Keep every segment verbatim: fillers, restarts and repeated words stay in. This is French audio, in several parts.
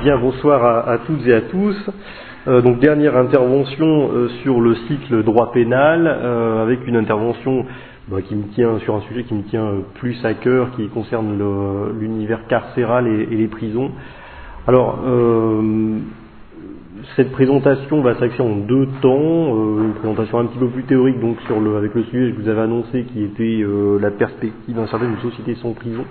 Bien, bonsoir à, à toutes et à tous. Euh, donc dernière intervention euh, sur le cycle droit pénal, euh, avec une intervention bah, qui me tient sur un sujet qui me tient euh, plus à cœur, qui concerne le, l'univers carcéral et, et les prisons. Alors, euh, cette présentation va s'axer en deux temps, euh, une présentation un petit peu plus théorique, donc sur le, avec le sujet que je vous avais annoncé, qui était euh, la perspective incertaine d'une société sans prison.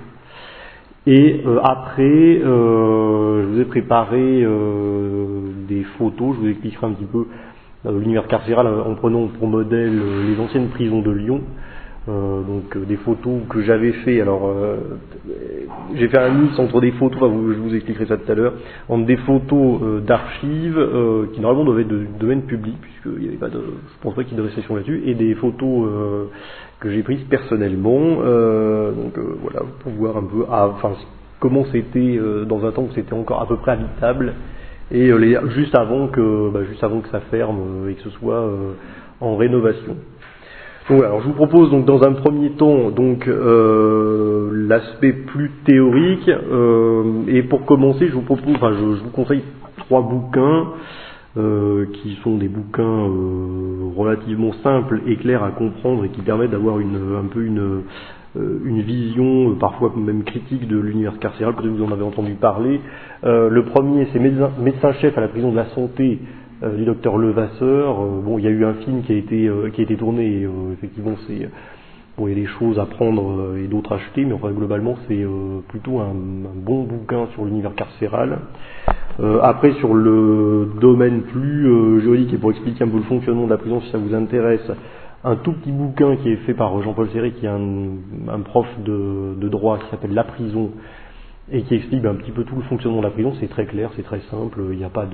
Et euh, après, euh, je vous ai préparé euh, des photos, je vous expliquerai un petit peu euh, l'univers carcéral en prenant pour modèle euh, les anciennes prisons de Lyon. Euh, donc euh, des photos que j'avais fait. Alors euh, j'ai fait un mix entre des photos, enfin, vous, je vous expliquerai ça tout à l'heure, entre des photos euh, d'archives euh, qui normalement devaient être de domaine public, puisqu'il n'y avait pas de, je pense pas qu'il y ait de restriction là-dessus, et des photos euh, que j'ai prises personnellement. Euh, donc euh, voilà, pour voir un peu, ah, enfin comment c'était euh, dans un temps où c'était encore à peu près habitable, et euh, les, juste avant que, bah, juste avant que ça ferme euh, et que ce soit euh, en rénovation. Donc voilà, alors je vous propose donc dans un premier temps donc euh, l'aspect plus théorique euh, et pour commencer je vous propose, enfin je, je vous conseille trois bouquins euh, qui sont des bouquins euh, relativement simples et clairs à comprendre et qui permettent d'avoir une un peu une euh, une vision euh, parfois même critique de l'univers carcéral. Peut-être que vous en avez entendu parler. Euh, le premier c'est médecin, médecin-chef à la prison de la santé Euh, du docteur Levasseur. Euh, bon, il y a eu un film qui a été euh, qui a été tourné. Et, euh, effectivement, c'est bon, il y a des choses à prendre euh, et d'autres à acheter, mais enfin globalement, c'est euh, plutôt un, un bon bouquin sur l'univers carcéral. Euh, après, sur le domaine plus euh, juridique et pour expliquer un peu le fonctionnement de la prison, si ça vous intéresse, un tout petit bouquin qui est fait par Jean-Paul Serré, qui est un, un prof de, de droit, qui s'appelle La prison, et qui explique un petit peu tout le fonctionnement de la prison. C'est très clair, c'est très simple, il n'y a pas de...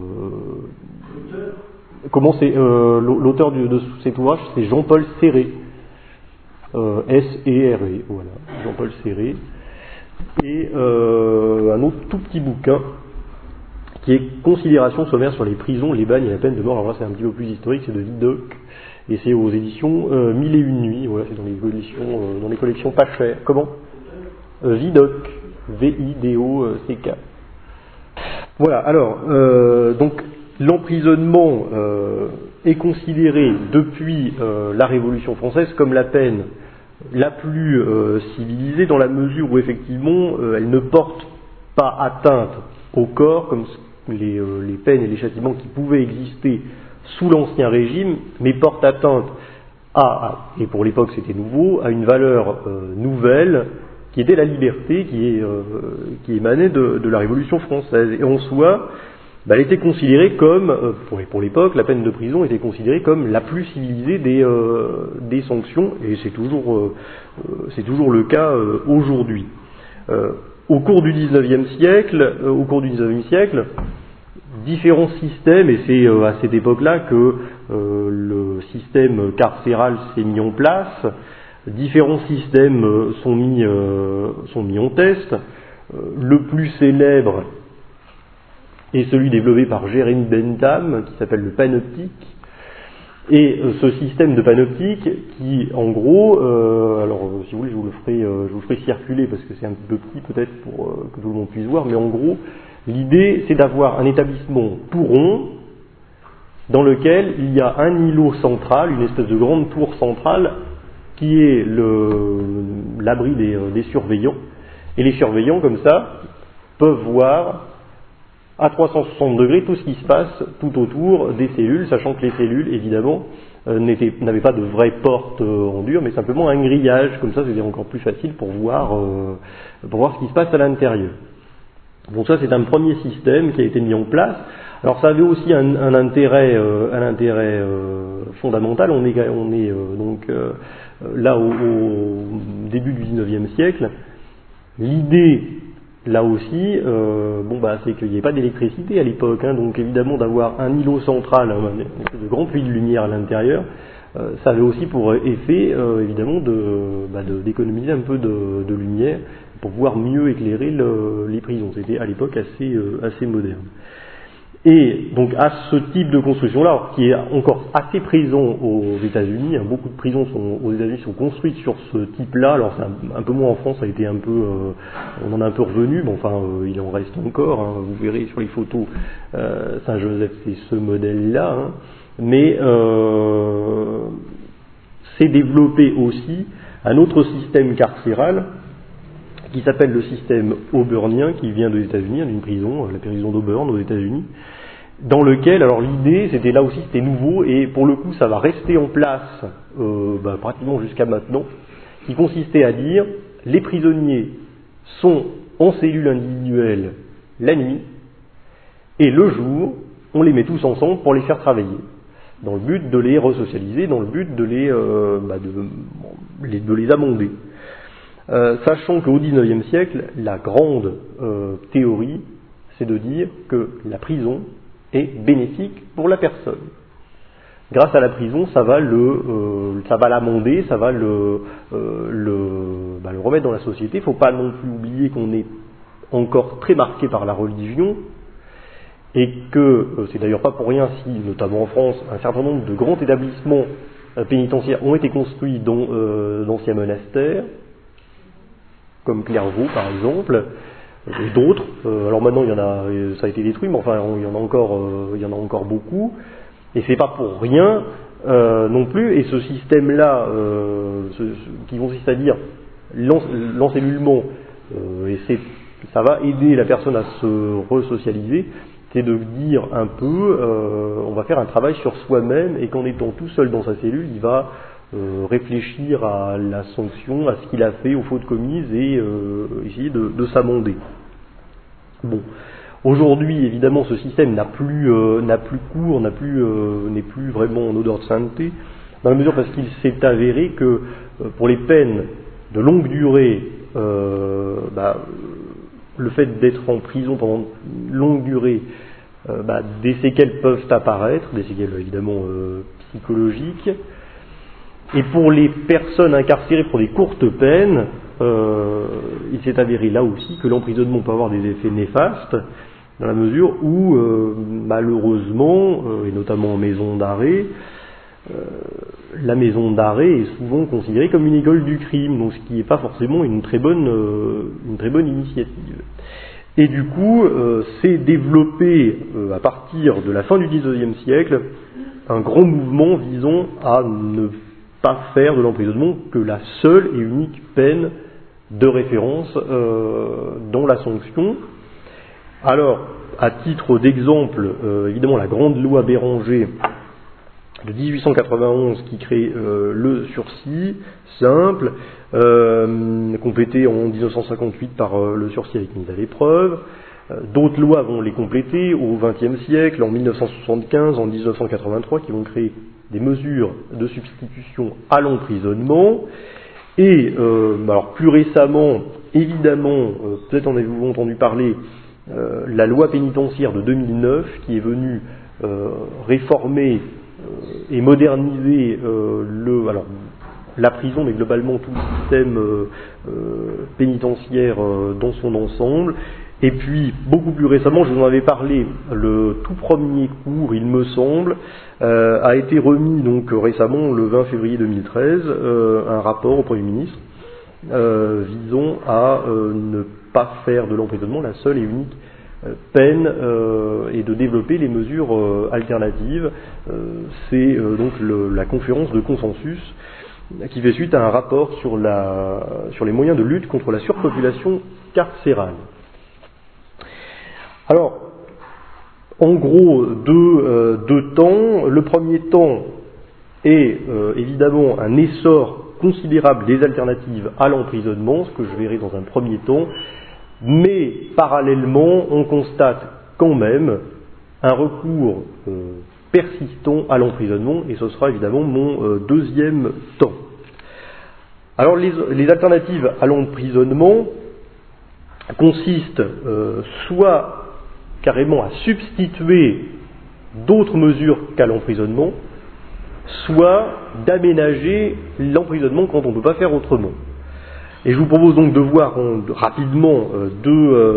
Comment c'est euh, l'auteur de, de cet ouvrage, c'est Jean-Paul Serré, euh, S E R E, voilà, Jean-Paul Serré. Et euh, un autre tout petit bouquin, qui est Considération sommaire sur les prisons, les bagnes et la peine de mort. Alors là, c'est un petit peu plus historique, c'est de Vidocq, et c'est aux éditions euh, Mille et une nuits, voilà, c'est dans les collections, euh, dans les collections pas chères. Comment euh, Vidocq. V I D O C K. Voilà, alors, euh, donc l'emprisonnement euh, est considéré depuis euh, la Révolution française comme la peine la plus euh, civilisée, dans la mesure où effectivement euh, elle ne porte pas atteinte au corps comme les, euh, les peines et les châtiments qui pouvaient exister sous l'Ancien Régime, mais porte atteinte à, à et pour l'époque c'était nouveau, à une valeur euh, nouvelle, qui était la liberté, qui, est, euh, qui émanait de, de la Révolution française. Et en soi, bah, elle était considérée comme, euh, pour, pour l'époque, la peine de prison était considérée comme la plus civilisée des, euh, des sanctions, et c'est toujours, euh, c'est toujours le cas euh, aujourd'hui. Euh, au cours du dix-neuvième siècle, euh, au cours du dix-neuvième siècle, différents systèmes, et c'est euh, à cette époque-là que euh, le système carcéral s'est mis en place. Différents systèmes sont mis, euh, sont mis en test. Le plus célèbre est celui développé par Jeremy Bentham, qui s'appelle le panoptique. Et euh, ce système de panoptique, qui, en gros, euh, alors si vous voulez, je vous le ferai, euh, je vous le ferai circuler parce que c'est un peu petit peut-être pour euh, que tout le monde puisse voir, mais en gros, l'idée, c'est d'avoir un établissement tout rond dans lequel il y a un îlot central, une espèce de grande tour centrale, qui est le, l'abri des, des surveillants. Et les surveillants, comme ça, peuvent voir à trois cent soixante degrés tout ce qui se passe tout autour des cellules, sachant que les cellules, évidemment, euh, n'étaient, n'avaient pas de vraies portes euh, en dur, mais simplement un grillage. Comme ça, c'est encore plus facile pour voir, euh, pour voir ce qui se passe à l'intérieur. Donc ça, c'est un premier système qui a été mis en place. Alors ça avait aussi un, un intérêt, euh, un intérêt euh, fondamental. On est, on est euh, donc euh, là au, au début du dix-neuvième siècle. L'idée, là aussi, euh, bon bah c'est qu'il n'y avait pas d'électricité à l'époque, hein, donc évidemment d'avoir un îlot central, un, un de grand puits de lumière à l'intérieur, euh, ça avait aussi pour effet, euh, évidemment, de, bah, de, d'économiser un peu de, de lumière pour pouvoir mieux éclairer le, les prisons. C'était à l'époque assez, euh, assez moderne. Et donc à ce type de construction-là, qui est encore assez présent aux États-Unis, hein, beaucoup de prisons sont, aux États-Unis sont construites sur ce type-là. Alors c'est un, un peu moins en France, ça a été un peu, euh, on en a un peu revenu, mais enfin euh, il en reste encore. Hein, vous verrez sur les photos, euh, Saint-Joseph c'est ce modèle-là, hein, mais euh, s'est développé aussi un autre système carcéral qui s'appelle le système auburnien, qui vient des États-Unis, d'une prison, la prison d'Auburn aux États-Unis, dans lequel, alors l'idée, c'était là aussi, c'était nouveau, et pour le coup, ça va rester en place euh, bah, pratiquement jusqu'à maintenant, qui consistait à dire, les prisonniers sont en cellule individuelle la nuit, et le jour, on les met tous ensemble pour les faire travailler, dans le but de les resocialiser, dans le but de les, euh, bah, de, les, de les amender. Euh, sachant qu'au dix-neuvième siècle, la grande euh, théorie, c'est de dire que la prison est bénéfique pour la personne. Grâce à la prison, ça va le, euh, ça va l'amender, ça va le, euh, le, bah, le remettre dans la société. Il ne faut pas non plus oublier qu'on est encore très marqué par la religion, et que euh, c'est d'ailleurs pas pour rien si, notamment en France, un certain nombre de grands établissements euh, pénitentiaires ont été construits dans euh, d'anciens monastères, comme Clairvaux par exemple, et d'autres. Euh, alors maintenant il y en a, ça a été détruit, mais enfin il y en a encore, euh, il y en a encore beaucoup. Et c'est pas pour rien euh, non plus. Et ce système-là, euh, ce, ce, qui consiste à dire l'encellulement, euh, et c'est, ça va aider la personne à se resocialiser, c'est de dire un peu, euh, on va faire un travail sur soi-même, et qu'en étant tout seul dans sa cellule, il va Euh, réfléchir à la sanction, à ce qu'il a fait, aux fautes commises, et euh, essayer de, de s'amender. Bon, aujourd'hui, évidemment, ce système n'a plus, euh, n'a plus cours, n'a plus, euh, n'est plus vraiment en odeur de sainteté, dans la mesure parce qu'il s'est avéré que euh, pour les peines de longue durée, euh, bah, le fait d'être en prison pendant une longue durée, euh, bah, des séquelles peuvent apparaître, des séquelles évidemment euh, psychologiques. Et pour les personnes incarcérées pour des courtes peines, euh, il s'est avéré là aussi que l'emprisonnement peut avoir des effets néfastes, dans la mesure où, euh, malheureusement, euh, et notamment en maison d'arrêt, euh, la maison d'arrêt est souvent considérée comme une école du crime, donc ce qui n'est pas forcément une très bonne, euh, une très bonne initiative. Et du coup, euh, s'est développé, euh, à partir de la fin du dix-neuvième siècle, un grand mouvement visant à ne pas faire de l'emprisonnement que la seule et unique peine de référence euh, dans la sanction. Alors, à titre d'exemple, euh, évidemment la grande loi Béranger de dix-huit cent quatre-vingt-onze qui crée euh, le sursis simple, euh, complété en dix-neuf cent cinquante-huit par euh, le sursis avec mise à l'épreuve. Euh, d'autres lois vont les compléter au vingtième siècle, en mille neuf cent soixante-quinze, en dix-neuf cent quatre-vingt-trois, qui vont créer des mesures de substitution à l'emprisonnement. Et euh, alors plus récemment, évidemment, euh, peut-être en avez-vous entendu parler, euh, la loi pénitentiaire de deux mille neuf qui est venue euh, réformer euh, et moderniser euh, le, alors, la prison, mais globalement tout le système euh, euh, pénitentiaire euh, dans son ensemble. Et puis, beaucoup plus récemment, je vous en avais parlé, le tout premier cours, il me semble, euh, a été remis donc récemment, le vingt février deux mille treize, euh, un rapport au Premier ministre euh, visant à euh, ne pas faire de l'emprisonnement la seule et unique euh, peine euh, et de développer les mesures euh, alternatives. Euh, c'est euh, donc le, la conférence de consensus qui fait suite à un rapport sur, la, sur les moyens de lutte contre la surpopulation carcérale. Alors, en gros, deux, euh, deux temps. Le premier temps est euh, évidemment un essor considérable des alternatives à l'emprisonnement, ce que je verrai dans un premier temps, mais parallèlement, on constate quand même un recours euh, persistant à l'emprisonnement, et ce sera évidemment mon euh, deuxième temps. Alors, les, les alternatives à l'emprisonnement consistent euh, soit carrément à substituer d'autres mesures qu'à l'emprisonnement, soit d'aménager l'emprisonnement quand on ne peut pas faire autrement. Et je vous propose donc de voir en, rapidement euh, deux,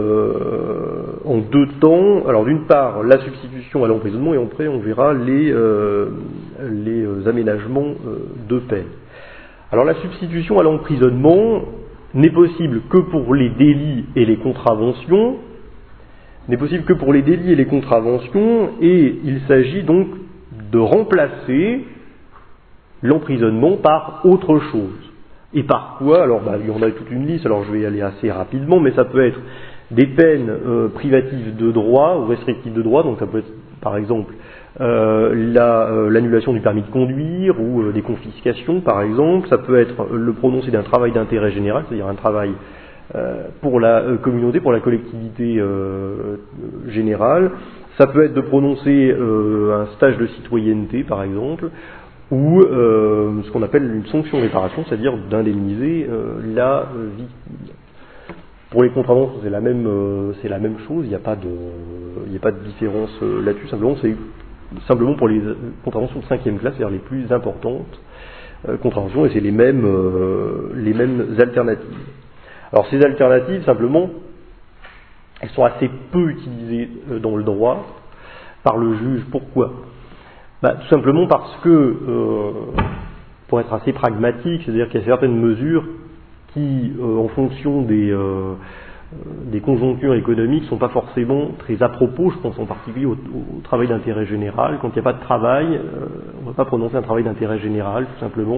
euh, en deux temps. Alors d'une part, la substitution à l'emprisonnement, et après on verra les, euh, les aménagements euh, de peine. Alors la substitution à l'emprisonnement n'est possible que pour les délits et les contraventions, n'est possible que pour les délits et les contraventions, et il s'agit donc de remplacer l'emprisonnement par autre chose. Et par quoi? Alors bah, il y en a toute une liste, alors je vais y aller assez rapidement, mais ça peut être des peines euh, privatives de droit ou restrictives de droit, donc ça peut être par exemple euh, la, euh, l'annulation du permis de conduire ou euh, des confiscations par exemple, ça peut être le prononcé d'un travail d'intérêt général, c'est-à-dire un travail euh, pour la euh, communauté, pour la collectivité euh, générale, ça peut être de prononcer euh, un stage de citoyenneté par exemple, ou euh, ce qu'on appelle une sanction de réparation, c'est-à-dire d'indemniser euh, la euh, victime. Pour les contraventions, c'est la même, euh, c'est la même chose. Il n'y a pas de, il n'y a pas de différence euh, là-dessus. Simplement, c'est simplement pour les contraventions de cinquième classe, c'est-à-dire les plus importantes euh, contraventions, et c'est les mêmes, euh, les mêmes alternatives. Alors ces alternatives, simplement, elles sont assez peu utilisées euh, dans le droit par le juge. Pourquoi ? Bah, tout simplement parce que, euh, pour être assez pragmatique, c'est-à-dire qu'il y a certaines mesures qui, euh, en fonction des, euh, des conjonctures économiques, ne sont pas forcément très à propos. Je pense en particulier au, au travail d'intérêt général. Quand il n'y a pas de travail, euh, on ne va pas prononcer un travail d'intérêt général, tout simplement.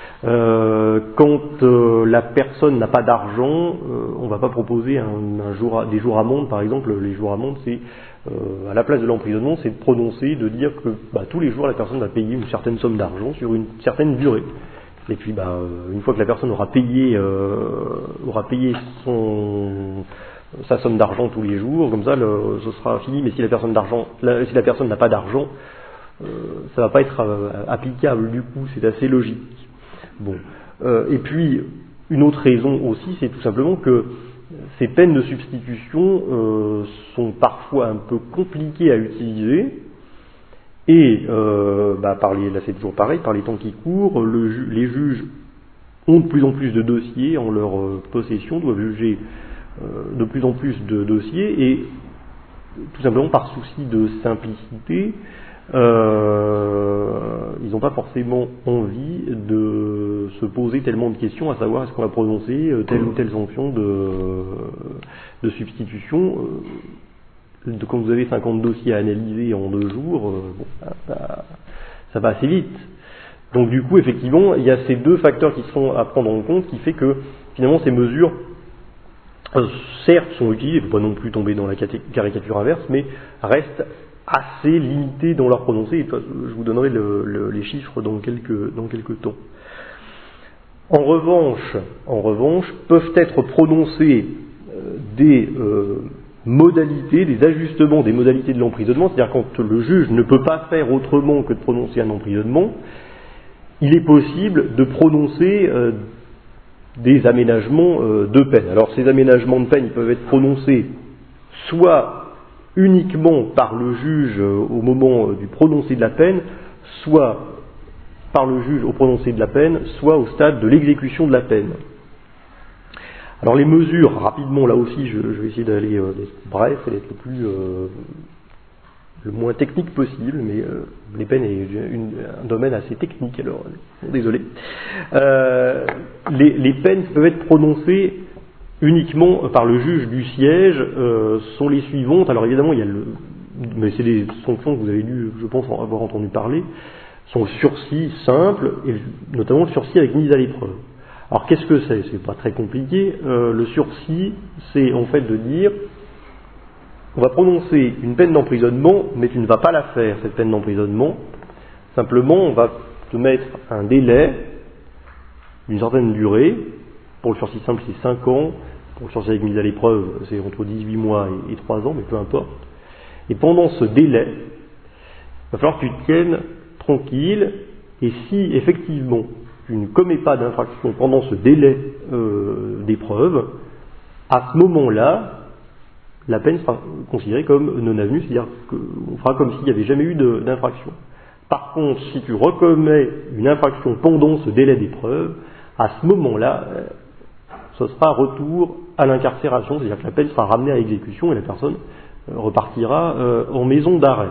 Euh, quand euh, la personne n'a pas d'argent, euh, on ne va pas proposer un, un jour, des jours amende, par exemple. Les jours amende, c'est Euh, à la place de l'emprisonnement, c'est de prononcer, de dire que bah, tous les jours la personne va payer une certaine somme d'argent sur une certaine durée. Et puis bah, euh, une fois que la personne aura payé, euh, aura payé son, sa somme d'argent tous les jours, comme ça le, ce sera fini. Mais si la personne d'argent, la, si la personne n'a pas d'argent, euh, ça va pas être euh, applicable du coup, c'est assez logique. Bon. Euh, et puis une autre raison aussi, c'est tout simplement que ces peines de substitution euh, sont parfois un peu compliquées à utiliser et euh, bah, par les, là c'est toujours pareil, par les temps qui courent, le ju- les juges ont de plus en plus de dossiers en leur euh, possession, doivent juger euh, de plus en plus de dossiers et tout simplement par souci de simplicité, euh, ils n'ont pas forcément envie de se poser tellement de questions, à savoir est-ce qu'on va prononcer telle ou telle sanction de, de substitution. De, quand vous avez cinquante dossiers à analyser en deux jours, euh, bon, ça, ça, ça va assez vite. Donc du coup, effectivement, il y a ces deux facteurs qui sont à prendre en compte, qui fait que finalement ces mesures, euh, certes, sont utiles, il ne faut pas non plus tomber dans la caricature inverse, mais restent assez limités dans leur prononcé. Je vous donnerai le, le, les chiffres dans quelques, dans quelques temps. En revanche, en revanche, peuvent être prononcées euh, des euh, modalités, des ajustements des modalités de l'emprisonnement, c'est-à-dire quand le juge ne peut pas faire autrement que de prononcer un emprisonnement, il est possible de prononcer euh, des aménagements euh, de peine. Alors ces aménagements de peine, ils peuvent être prononcés soit uniquement par le juge euh, au moment euh, du prononcé de la peine, soit par le juge au prononcé de la peine, soit au stade de l'exécution de la peine. Alors les mesures, rapidement là aussi, je, je vais essayer d'aller euh, bref et d'être le plus euh, le moins technique possible, mais euh, les peines est une, un domaine assez technique, alors désolé. Euh, les, les peines peuvent être prononcées uniquement par le juge du siège, euh, sont les suivantes. Alors évidemment, il y a le, mais c'est des sanctions que vous avez dû, je pense, avoir entendu parler, sont le sursis simple, et notamment le sursis avec mise à l'épreuve. Alors qu'est-ce que c'est ? C'est pas très compliqué. Euh, le sursis, c'est en fait de dire, on va prononcer une peine d'emprisonnement, mais tu ne vas pas la faire, cette peine d'emprisonnement. Simplement, on va te mettre un délai d'une certaine durée. Pour le sursis simple, c'est cinq ans. Pour le sursis avec mise à l'épreuve, c'est entre dix-huit mois et trois ans, mais peu importe. Et pendant ce délai, il va falloir que tu te tiennes tranquille, et si effectivement tu ne commets pas d'infraction pendant ce délai euh, d'épreuve, à ce moment-là, la peine sera considérée comme non avenue, c'est-à-dire qu'on fera comme s'il n'y avait jamais eu de, d'infraction. Par contre, si tu recommets une infraction pendant ce délai d'épreuve, à ce moment-là, ce sera retour à l'incarcération, c'est-à-dire que la peine sera ramenée à exécution et la personne repartira euh, en maison d'arrêt.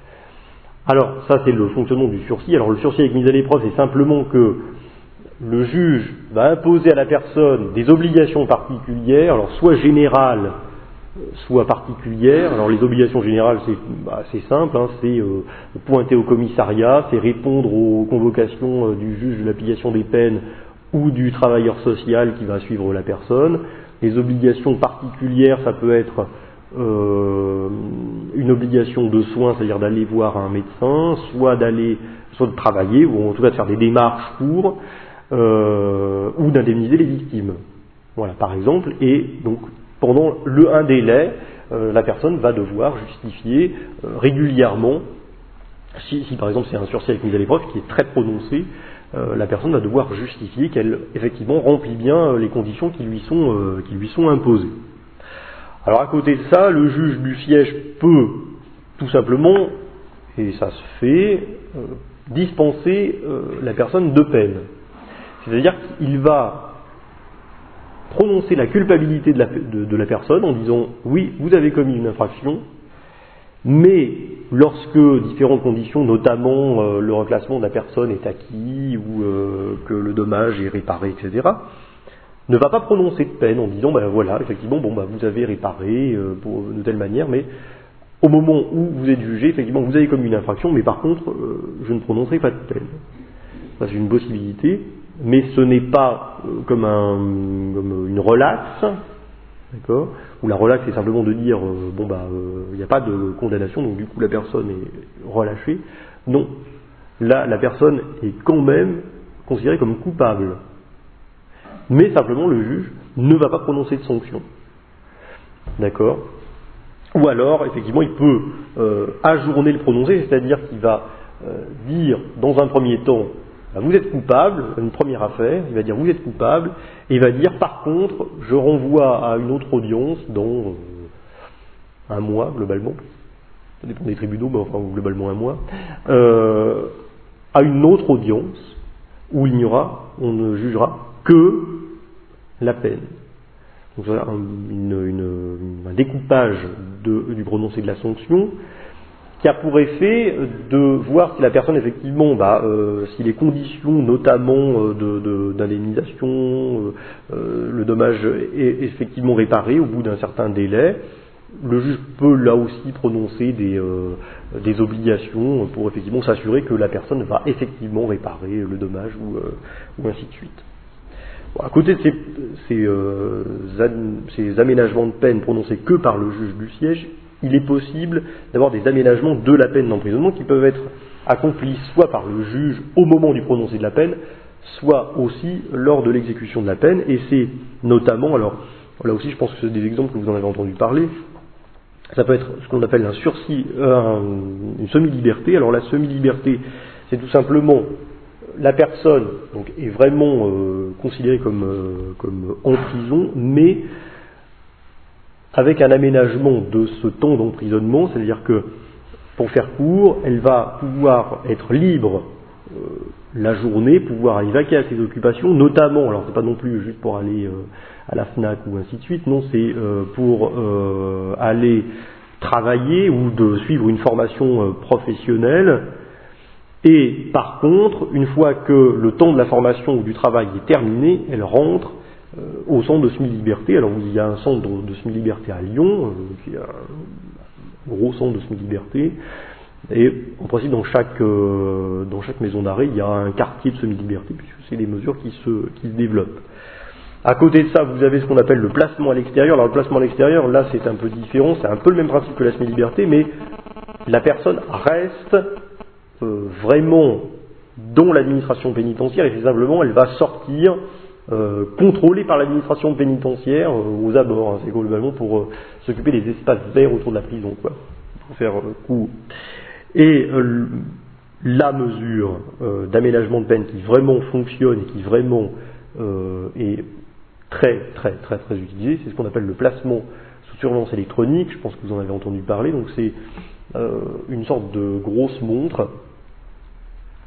Alors, ça c'est le fonctionnement du sursis. Alors le sursis avec mise à l'épreuve, c'est simplement que le juge va imposer à la personne des obligations particulières, alors soit générales, soit particulières. Alors les obligations générales, c'est bah, c'est simple, hein, c'est euh, pointer au commissariat, c'est répondre aux convocations euh, du juge de l'application des peines ou du travailleur social qui va suivre la personne. Les obligations particulières, ça peut être euh, une obligation de soins, c'est-à-dire d'aller voir un médecin, soit d'aller, soit de travailler, ou en tout cas de faire des démarches pour, euh, ou d'indemniser les victimes. Voilà, par exemple, et donc pendant le un délai, euh, la personne va devoir justifier euh, régulièrement, si, si par exemple c'est un sursis avec mise à l'épreuve qui est très prononcé, euh, la personne va devoir justifier qu'elle effectivement remplit bien les conditions qui lui sont, euh, qui lui sont imposées. Alors à côté de ça, le juge du siège peut tout simplement, et ça se fait, euh, dispenser euh, la personne de peine. C'est-à-dire qu'il va prononcer la culpabilité de la, de, de la personne en disant « oui, vous avez commis une infraction, mais lorsque différentes conditions, notamment euh, le reclassement de la personne est acquis ou euh, que le dommage est réparé, et cetera, ne va pas prononcer de peine en disant ben voilà, effectivement, bon bah vous avez réparé euh, pour, de telle manière, mais au moment où vous êtes jugé, effectivement, vous avez commis une infraction, mais par contre, euh, je ne prononcerai pas de peine. » Ça c'est une possibilité, mais ce n'est pas euh, comme, un, comme une relaxe, d'accord, où la relaxe c'est simplement de dire euh, bon bah il euh, n'y a pas de condamnation, donc du coup la personne est relâchée. Non, là la personne est quand même considérée comme coupable. Mais simplement le juge ne va pas prononcer de sanction. D'accord ? Ou alors, effectivement, il peut euh, ajourner le prononcé, c'est-à-dire qu'il va euh, dire dans un premier temps, bah, vous êtes coupable, une première affaire, il va dire vous êtes coupable, et il va dire par contre, je renvoie à une autre audience dans euh, un mois, globalement, ça dépend des tribunaux, mais enfin globalement un mois, euh, à une autre audience où il n'y aura, on ne jugera que la peine. Donc voilà un, une, une, un découpage de, du prononcé de la sanction qui a pour effet de voir si la personne effectivement, bah, euh, si les conditions notamment euh, de, de, d'indemnisation, euh, euh, le dommage est effectivement réparé au bout d'un certain délai. Le juge peut là aussi prononcer des, euh, des obligations pour effectivement s'assurer que la personne va effectivement réparer le dommage ou, euh, ou ainsi de suite. Bon, à côté de ces, ces, euh, ces aménagements de peine prononcés que par le juge du siège, il est possible d'avoir des aménagements de la peine d'emprisonnement qui peuvent être accomplis soit par le juge au moment du prononcé de la peine, soit aussi lors de l'exécution de la peine. Et c'est notamment, alors là aussi je pense que c'est des exemples que vous en avez entendu parler, ça peut être ce qu'on appelle un sursis, euh, une semi-liberté. Alors la semi-liberté, c'est tout simplement la personne donc, est vraiment euh, considérée comme, euh, comme en prison, mais avec un aménagement de ce temps d'emprisonnement, c'est-à-dire que, pour faire court, elle va pouvoir être libre euh, la journée, pouvoir aller vaquer à ses occupations, notamment, alors c'est pas non plus juste pour aller euh, à la FNAC ou ainsi de suite, non, c'est euh, pour euh, aller travailler ou de suivre une formation euh, professionnelle. Et par contre, une fois que le temps de la formation ou du travail est terminé, elle rentre euh, au centre de semi-liberté. Alors il y a un centre de, de semi-liberté à Lyon, euh, qui est un gros centre de semi-liberté. Et en principe, dans chaque, euh, dans chaque maison d'arrêt, il y a un quartier de semi-liberté, puisque c'est des mesures qui se, qui se développent. À côté de ça, vous avez ce qu'on appelle le placement à l'extérieur. Alors le placement à l'extérieur, là c'est un peu différent, c'est un peu le même principe que la semi-liberté, mais la personne reste Euh, vraiment dans l'administration pénitentiaire, et c'est simplement elle va sortir euh, contrôlée par l'administration pénitentiaire euh, aux abords, hein, c'est globalement pour euh, s'occuper des espaces verts autour de la prison, quoi, pour faire euh, court. Et euh, la mesure euh, d'aménagement de peine qui vraiment fonctionne et qui vraiment euh, est très très très très utilisée, c'est ce qu'on appelle le placement sous surveillance électronique. Je pense que vous en avez entendu parler. Donc c'est euh, une sorte de grosse montre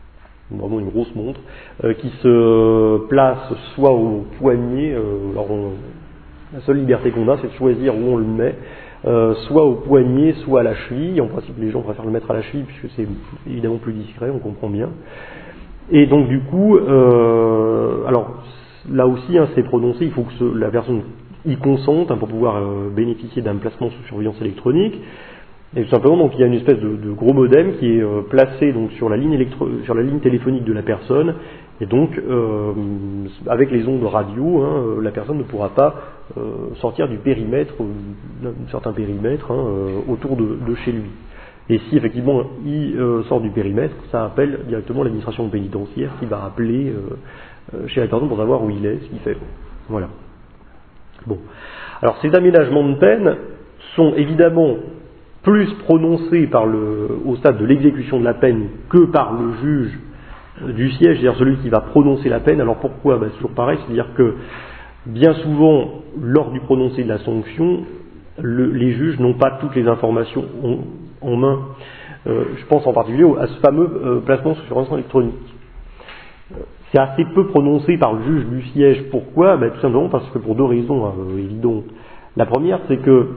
vraiment une grosse montre, euh, qui se place soit au poignet, euh, alors on, la seule liberté qu'on a c'est de choisir où on le met, euh, soit au poignet, soit à la cheville. En principe les gens préfèrent le mettre à la cheville puisque c'est évidemment plus discret, on comprend bien. Et donc du coup, euh, alors là aussi hein, c'est prononcé, il faut que ce, la personne y consente hein, pour pouvoir euh, bénéficier d'un placement sous surveillance électronique. Et tout simplement, donc il y a une espèce de, de gros modem qui est euh, placé donc sur la ligne électro, sur la ligne téléphonique de la personne, et donc euh, avec les ondes radio, hein, euh, la personne ne pourra pas euh, sortir du périmètre, d'un certain périmètre hein, euh, autour de, de chez lui. Et si effectivement il euh, sort du périmètre, ça appelle directement l'administration pénitentiaire qui va appeler euh, euh, chez la personne pour savoir où il est, ce qu'il fait. Voilà. Bon. Alors ces aménagements de peine sont évidemment plus prononcé par le, au stade de l'exécution de la peine que par le juge du siège, c'est-à-dire celui qui va prononcer la peine. Alors pourquoi ? Ben, c'est toujours pareil, c'est-à-dire que bien souvent, lors du prononcé de la sanction, le, les juges n'ont pas toutes les informations en, en main. Euh, je pense en particulier à ce fameux euh, placement sous surveillance électronique. C'est assez peu prononcé par le juge du siège. Pourquoi ? Ben, tout simplement parce que pour deux raisons euh, évidentes. La première, c'est que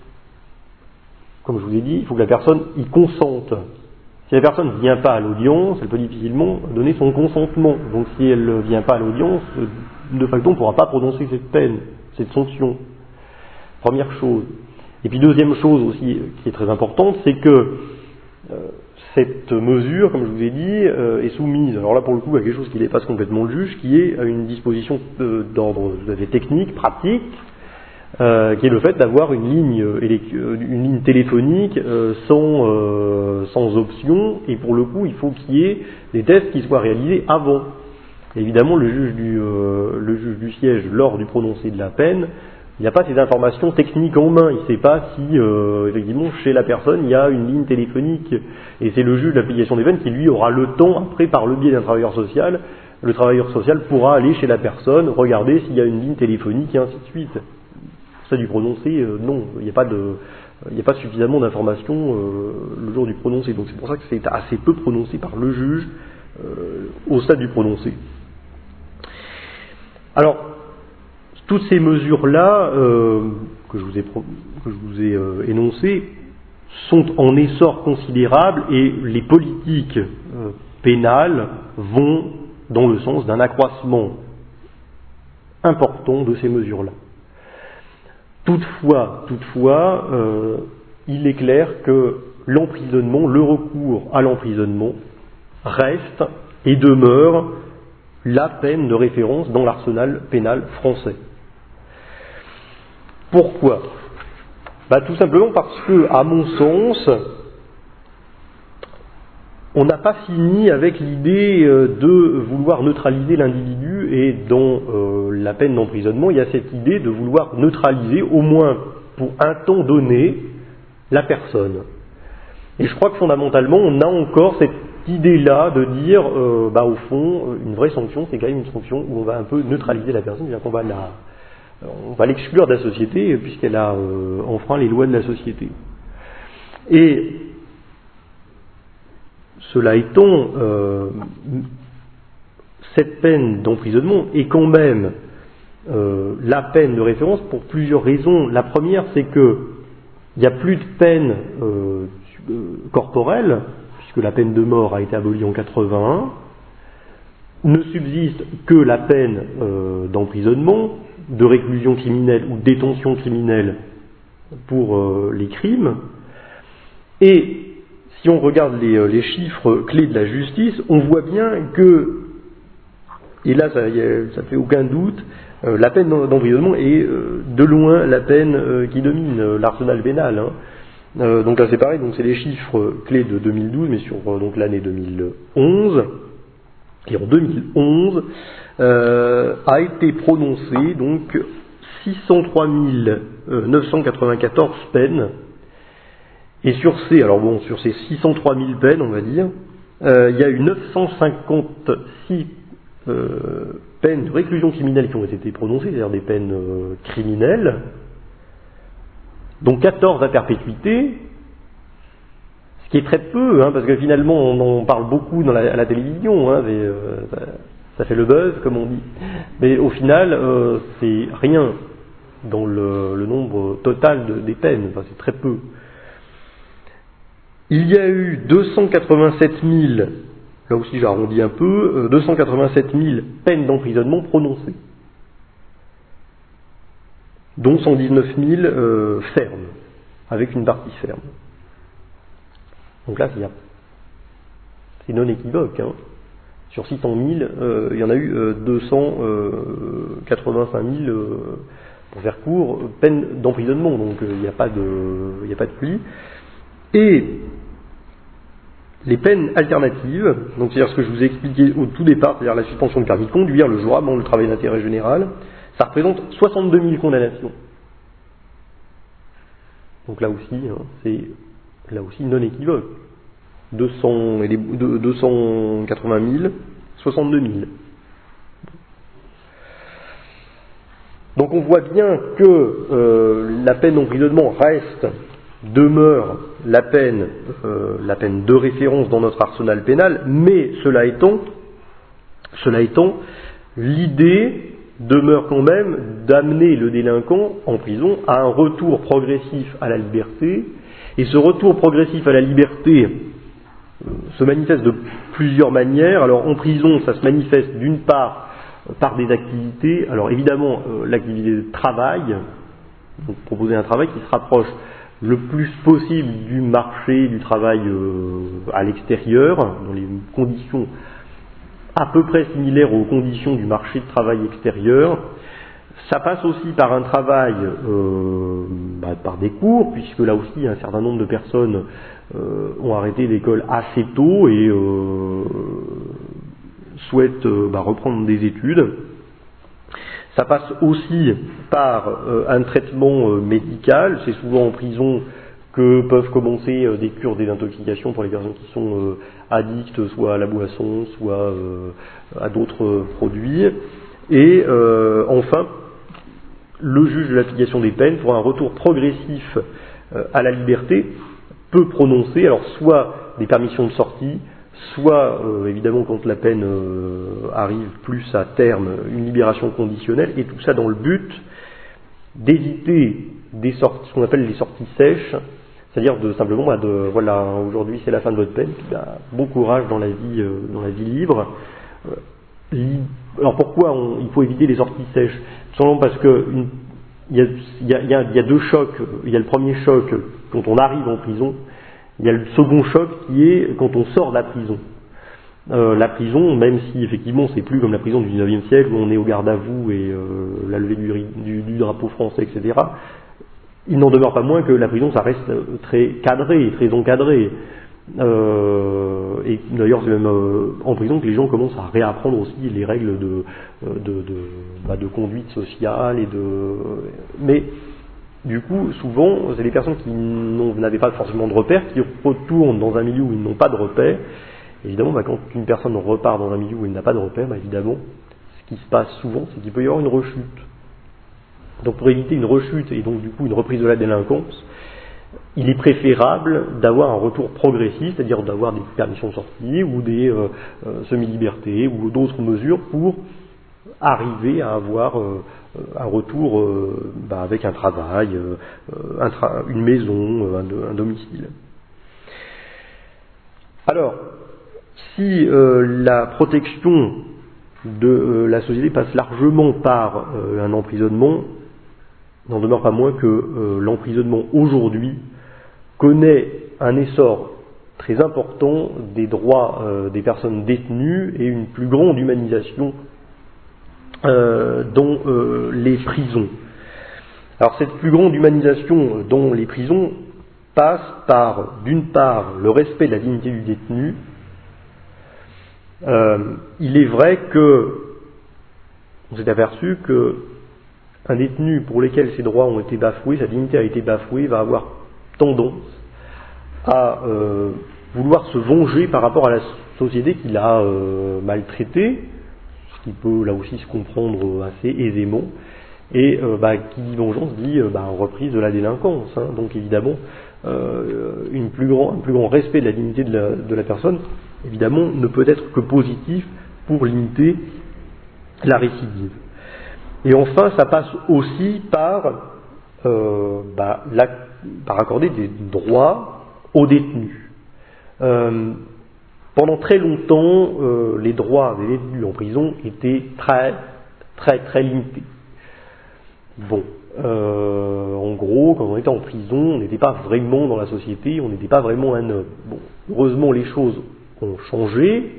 comme je vous ai dit, il faut que la personne y consente. Si la personne ne vient pas à l'audience, elle peut difficilement donner son consentement. Donc si elle ne vient pas à l'audience, de facto on ne pourra pas prononcer cette peine, cette sanction. Première chose. Et puis deuxième chose aussi qui est très importante, c'est que euh, cette mesure, comme je vous ai dit, euh, est soumise, alors là pour le coup à quelque chose qui dépasse complètement le juge, qui est à une disposition euh, d'ordre technique, pratique, Euh, qui est le fait d'avoir une ligne, une ligne téléphonique euh, sans, euh, sans option, et pour le coup il faut qu'il y ait des tests qui soient réalisés avant. Et évidemment le juge, du, euh, le juge du siège lors du prononcé de la peine, il n'a pas ces informations techniques en main, il ne sait pas si euh, effectivement chez la personne il y a une ligne téléphonique, et c'est le juge de l'application des peines qui lui aura le temps, après par le biais d'un travailleur social, le travailleur social pourra aller chez la personne, regarder s'il y a une ligne téléphonique et ainsi de suite. Ça du prononcé, euh, non, il n'y a pas de, il n'y a pas suffisamment d'informations euh, le jour du prononcé. Donc c'est pour ça que c'est assez peu prononcé par le juge euh, au stade du prononcé. Alors toutes ces mesures-là euh, que je vous ai, que je vous ai euh, énoncées sont en essor considérable et les politiques euh, pénales vont dans le sens d'un accroissement important de ces mesures-là. Toutefois, toutefois euh, il est clair que l'emprisonnement, le recours à l'emprisonnement reste et demeure la peine de référence dans l'arsenal pénal français. Pourquoi ? Bah, tout simplement parce que, à mon sens, on n'a pas fini avec l'idée de vouloir neutraliser l'individu, et dans euh, la peine d'emprisonnement, il y a cette idée de vouloir neutraliser, au moins pour un temps donné, la personne. Et je crois que fondamentalement, on a encore cette idée-là de dire, euh, bah, au fond, une vraie sanction, c'est quand même une sanction où on va un peu neutraliser la personne, c'est-à-dire qu'on va la, on va l'exclure de la société, puisqu'elle a euh, enfreint les lois de la société. Et cela étant, euh, cette peine d'emprisonnement est quand même euh, la peine de référence pour plusieurs raisons. La première, c'est que il n'y a plus de peine euh, corporelle, puisque la peine de mort a été abolie en quatre-vingt-un. Ne subsiste que la peine euh, d'emprisonnement, de réclusion criminelle ou détention criminelle pour euh, les crimes. Et si on regarde les, les chiffres clés de la justice, on voit bien que, et là ça ne fait aucun doute, euh, la peine d'emprisonnement est euh, de loin la peine euh, qui domine euh, l'arsenal pénal. Hein. Euh, donc là c'est pareil, donc c'est les chiffres clés de deux mille douze, mais sur euh, donc l'année deux mille onze. Et en deux mille onze euh, a été prononcé donc six cent trois mille neuf cent quatre-vingt-quatorze peines. Et sur ces, alors bon, sur ces six cent trois mille peines, on va dire, euh, il y a eu neuf cent cinquante-six euh, peines de réclusion criminelle qui ont été prononcées, c'est-à-dire des peines euh, criminelles, dont quatorze à perpétuité, Ce qui est très peu, hein, parce que finalement on en parle beaucoup dans la, à la télévision, hein, mais, euh, ça, ça fait le buzz comme on dit. Mais au final, euh, c'est rien dans le, le nombre total de, des peines, enfin, c'est très peu. Il y a eu deux cent quatre-vingt-sept mille, là aussi j'arrondis un peu, euh, deux cent quatre-vingt-sept mille peines d'emprisonnement prononcées, dont cent dix-neuf mille euh, fermes, avec une partie ferme. Donc là, c'est, c'est non équivoque. Hein. Sur six cent mille, euh, il y en a eu euh, deux cent quatre-vingt-cinq mille, euh, pour faire court, peines d'emprisonnement. Donc euh, il n'y a pas de, il n'y a pas de pli. Et les peines alternatives, donc c'est-à-dire ce que je vous ai expliqué au tout départ, c'est-à-dire la suspension de permis de conduire, le jour avant le travail d'intérêt général, ça représente soixante-deux mille condamnations. Donc là aussi, hein, c'est là aussi non équivoque. deux cents et les, deux cent quatre-vingt mille, soixante-deux mille. Donc on voit bien que euh, la peine d'emprisonnement reste, demeure la peine, euh, la peine de référence dans notre arsenal pénal, mais cela étant, cela étant, l'idée demeure quand même d'amener le délinquant en prison à un retour progressif à la liberté, et ce retour progressif à la liberté euh, se manifeste de plusieurs manières. Alors en prison, ça se manifeste d'une part par des activités, alors évidemment euh, l'activité de travail, donc proposer un travail qui se rapproche le plus possible du marché du travail euh, à l'extérieur, dans les conditions à peu près similaires aux conditions du marché de travail extérieur. Ça passe aussi par un travail, euh, bah, par des cours, puisque là aussi un certain nombre de personnes euh, ont arrêté l'école assez tôt et euh, souhaitent euh, bah, reprendre des études. Ça passe aussi par euh, un traitement euh, médical. C'est souvent en prison que peuvent commencer euh, des cures désintoxication pour les personnes qui sont euh, addictes soit à la boisson, soit euh, à d'autres euh, produits. Et euh, enfin, le juge de l'application des peines, pour un retour progressif euh, à la liberté, peut prononcer alors soit des permissions de sortie, soit euh, évidemment quand la peine euh, arrive plus à terme, une libération conditionnelle, et tout ça dans le but d'éviter des sorties, ce qu'on appelle les sorties sèches, c'est-à-dire de simplement bah, de voilà, aujourd'hui c'est la fin de votre peine, puis, bah, bon courage dans la vie euh, dans la vie libre. Euh, li- alors pourquoi on, il faut éviter les sorties sèches? Tout simplement parce que une, il y a, il y a, il y a, il y a deux chocs. Il y a le premier choc quand on arrive en prison. Il y a le second choc qui est quand on sort de la prison. Euh, la prison, même si effectivement c'est plus comme la prison du dix-neuvième siècle où on est au garde à vous et euh, la levée du, du, du drapeau français, et cetera, il n'en demeure pas moins que la prison, ça reste très cadré, très encadré. Euh, et d'ailleurs, c'est même euh, en prison que les gens commencent à réapprendre aussi les règles de, de, de, bah, de conduite sociale et de. Mais du coup, souvent, c'est les personnes qui n'avaient pas forcément de repères, qui retournent dans un milieu où ils n'ont pas de repères. Évidemment, bah, quand une personne repart dans un milieu où il n'a pas de repères, bah, évidemment, ce qui se passe souvent, c'est qu'il peut y avoir une rechute. Donc pour éviter une rechute et donc du coup une reprise de la délinquance, il est préférable d'avoir un retour progressif, c'est-à-dire d'avoir des permissions de sortie ou des euh, euh, semi-libertés ou d'autres mesures pour arriver à avoir euh, un retour euh, bah, avec un travail, euh, un tra- une maison, un, un domicile. Alors, si euh, la protection de euh, la société passe largement par euh, un emprisonnement, il n'en demeure pas moins que euh, l'emprisonnement aujourd'hui connaît un essor très important des droits euh, des personnes détenues et une plus grande humanisation euh, dans euh, les prisons. Alors cette plus grande humanisation dans les prisons passe par, d'une part, le respect de la dignité du détenu. Euh, il est vrai que on s'est aperçu que un détenu pour lequel ses droits ont été bafoués, sa dignité a été bafouée, va avoir tendance à euh, vouloir se venger par rapport à la société qui l'a euh, maltraité, ce qui peut là aussi se comprendre assez aisément, et euh, bah, qui dit vengeance dit euh, bah, reprise de la délinquance. Hein. Donc évidemment, euh, une plus grand, un plus grand respect de la dignité de la, de la personne, évidemment, ne peut être que positif pour limiter la récidive. Et enfin, ça passe aussi par, euh, bah, la, par accorder des droits aux détenus. Euh, pendant très longtemps, euh, les droits des détenus en prison étaient très, très, très limités. Bon, euh, en gros, quand on était en prison, on n'était pas vraiment dans la société, on n'était pas vraiment un homme. Bon, heureusement, les choses ont changé.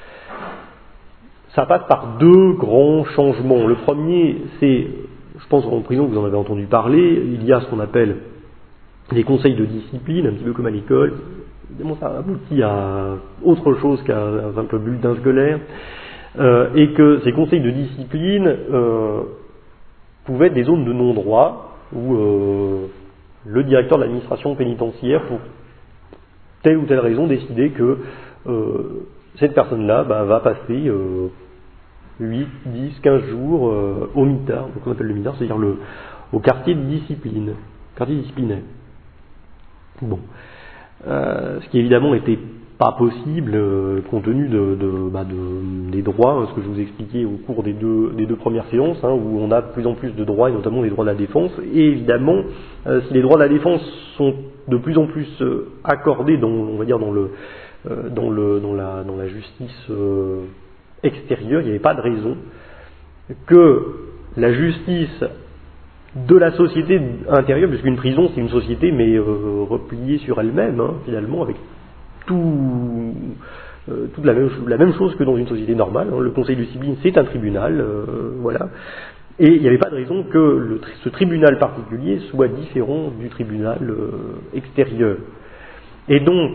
Ça passe par deux grands changements. Le premier, c'est, je pense qu'en prison, vous en avez entendu parler, il y a ce qu'on appelle les conseils de discipline, un petit peu comme à l'école. Évidemment, ça aboutit à autre chose qu'à un simple bulletin scolaire. Euh, et que ces conseils de discipline euh, pouvaient être des zones de non-droit où euh, le directeur de l'administration pénitentiaire, pour telle ou telle raison, décidait que euh, cette personne-là bah, va passer euh, huit, dix, quinze jours euh, au mitard, donc on appelle le mitard, c'est-à-dire le, au quartier de discipline, quartier disciplinaire. Bon, euh, ce qui évidemment n'était pas possible euh, compte tenu de, de, bah de, des droits, hein, ce que je vous expliquais au cours des deux, des deux premières séances, hein, où on a de plus en plus de droits, et notamment les droits de la défense. Et évidemment, euh, si les droits de la défense sont de plus en plus euh, accordés dans, on va dire, dans le, euh, dans le, dans la, dans la justice euh, extérieure, il n'y avait pas de raison que la justice de la société intérieure, puisqu'une prison c'est une société mais euh, repliée sur elle-même, hein, finalement, avec tout, euh, toute la même, la même chose que dans une société normale. Hein. Le conseil de discipline c'est un tribunal, euh, voilà. Et il n'y avait pas de raison que le, ce tribunal particulier soit différent du tribunal euh, extérieur. Et donc,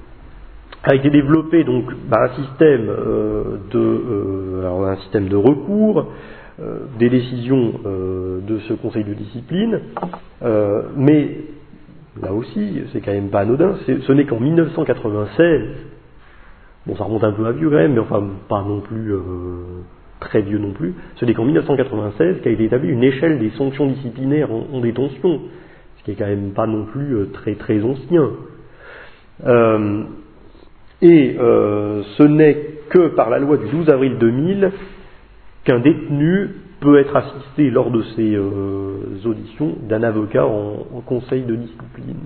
a été développé donc bah, un système euh, de euh, alors, un système de recours euh, des décisions euh, de ce conseil de discipline, euh, mais là aussi c'est quand même pas anodin, c'est, ce n'est qu'en mille neuf cent quatre-vingt-seize, bon ça remonte un peu à vieux quand même, mais enfin pas non plus euh, très vieux non plus, ce n'est qu'en mille neuf cent quatre-vingt-seize qu'a été établie une échelle des sanctions disciplinaires en, en détention, ce qui est quand même pas non plus euh, très très ancien. Euh, Et euh, ce n'est que par la loi du douze avril deux mille qu'un détenu peut être assisté lors de ses euh, auditions d'un avocat en, en conseil de discipline.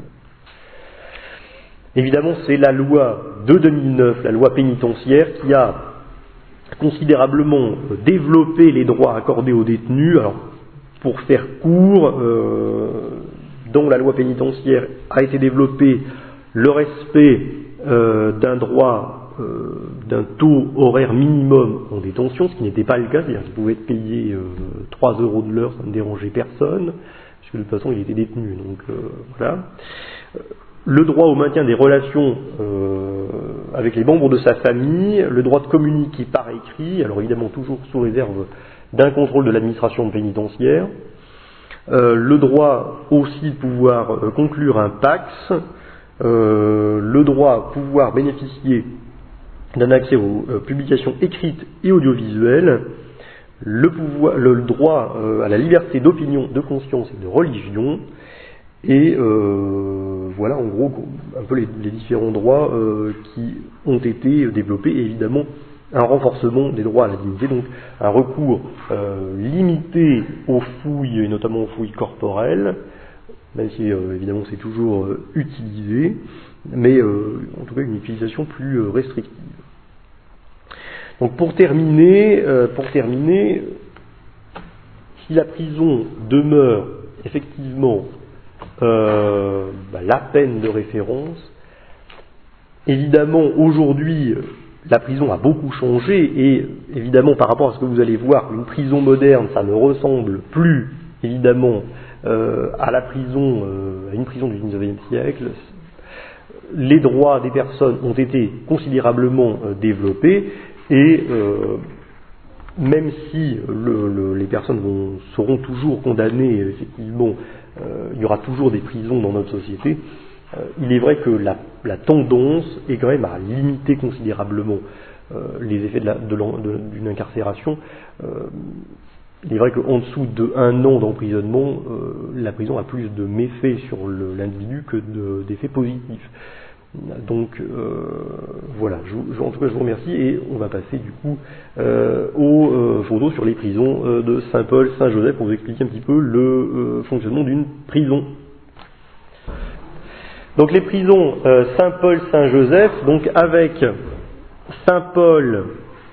Évidemment, c'est la loi de deux mille neuf, la loi pénitentiaire, qui a considérablement développé les droits accordés aux détenus. Alors, pour faire court, euh, dans la loi pénitentiaire a été développé le respect Euh, d'un droit, euh, d'un taux horaire minimum en détention, ce qui n'était pas le cas, c'est-à-dire qu'il pouvait être payé euh, trois euros de l'heure, ça ne dérangeait personne, puisque de toute façon il était détenu. Donc euh, voilà. Le droit au maintien des relations euh, avec les membres de sa famille, le droit de communiquer par écrit, alors évidemment toujours sous réserve d'un contrôle de l'administration pénitentiaire, euh, le droit aussi de pouvoir euh, conclure un pacte, Euh, le droit à pouvoir bénéficier d'un accès aux euh, publications écrites et audiovisuelles, le, pouvoir, le, le droit euh, à la liberté d'opinion, de conscience et de religion, et euh, voilà en gros un peu les, les différents droits euh, qui ont été développés, et évidemment un renforcement des droits à la dignité, donc un recours euh, limité aux fouilles, et notamment aux fouilles corporelles, même si euh, évidemment c'est toujours euh, utilisé, mais euh, en tout cas une utilisation plus euh, restrictive. Donc pour terminer, euh, pour terminer, si la prison demeure effectivement euh, bah, la peine de référence, évidemment aujourd'hui la prison a beaucoup changé, et évidemment par rapport à ce que vous allez voir, une prison moderne ça ne ressemble plus évidemment Euh, à la prison, euh, à une prison du dix-neuvième siècle. Les droits des personnes ont été considérablement euh, développés, et euh, même si le, le, les personnes vont, seront toujours condamnées, effectivement, euh, il y aura toujours des prisons dans notre société, euh, il est vrai que la, la tendance est quand même à limiter considérablement euh, les effets de la, de de, d'une incarcération. Euh, il est vrai qu'en dessous de un an d'emprisonnement, euh, la prison a plus de méfaits sur le, l'individu que de, d'effets positifs. Donc euh, voilà, je, je, en tout cas je vous remercie et on va passer du coup euh, aux euh, photos sur les prisons euh, de Saint-Paul, Saint-Joseph pour vous expliquer un petit peu le euh, fonctionnement d'une prison. Donc les prisons euh, Saint-Paul, Saint-Joseph, donc avec Saint-Paul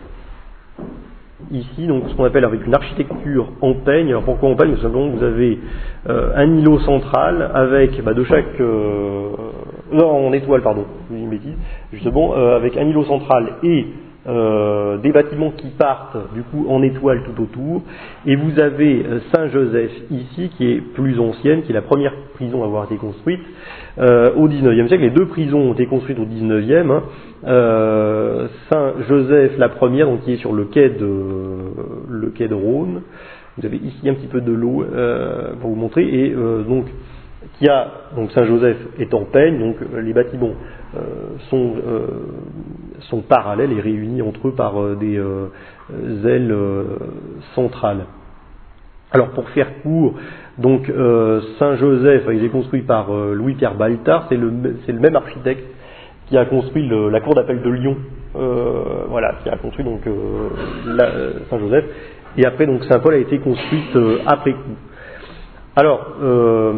ici, donc ce qu'on appelle avec une architecture en peigne. Alors pourquoi en peigne? Parce que simplement vous avez euh, un îlot central avec bah, de chaque euh, non en étoile pardon, je dis une bêtise, justement euh, avec un îlot central et euh, des bâtiments qui partent du coup en étoile tout autour, et vous avez euh, Saint-Joseph ici qui est plus ancienne, qui est la première prison à avoir été construite euh, au dix-neuvième siècle. Les deux prisons ont été construites au dix-neuvième. Hein. Euh, Saint-Joseph la première, donc qui est sur le quai de le quai de Rhône. Vous avez ici un petit peu de l'eau euh, pour vous montrer, et euh, donc qui a donc Saint-Joseph est en peigne, donc les bâtiments euh, sont euh, sont parallèles et réunis entre eux par euh, des euh, ailes euh, centrales. Alors pour faire court, donc euh, Saint-Joseph a été construit par euh, Louis-Pierre Baltard, c'est le c'est le même architecte qui a construit le, la cour d'appel de Lyon, euh, voilà, qui a construit donc euh, la, Saint-Joseph, et après donc Saint-Paul a été construite euh, après coup. Alors euh,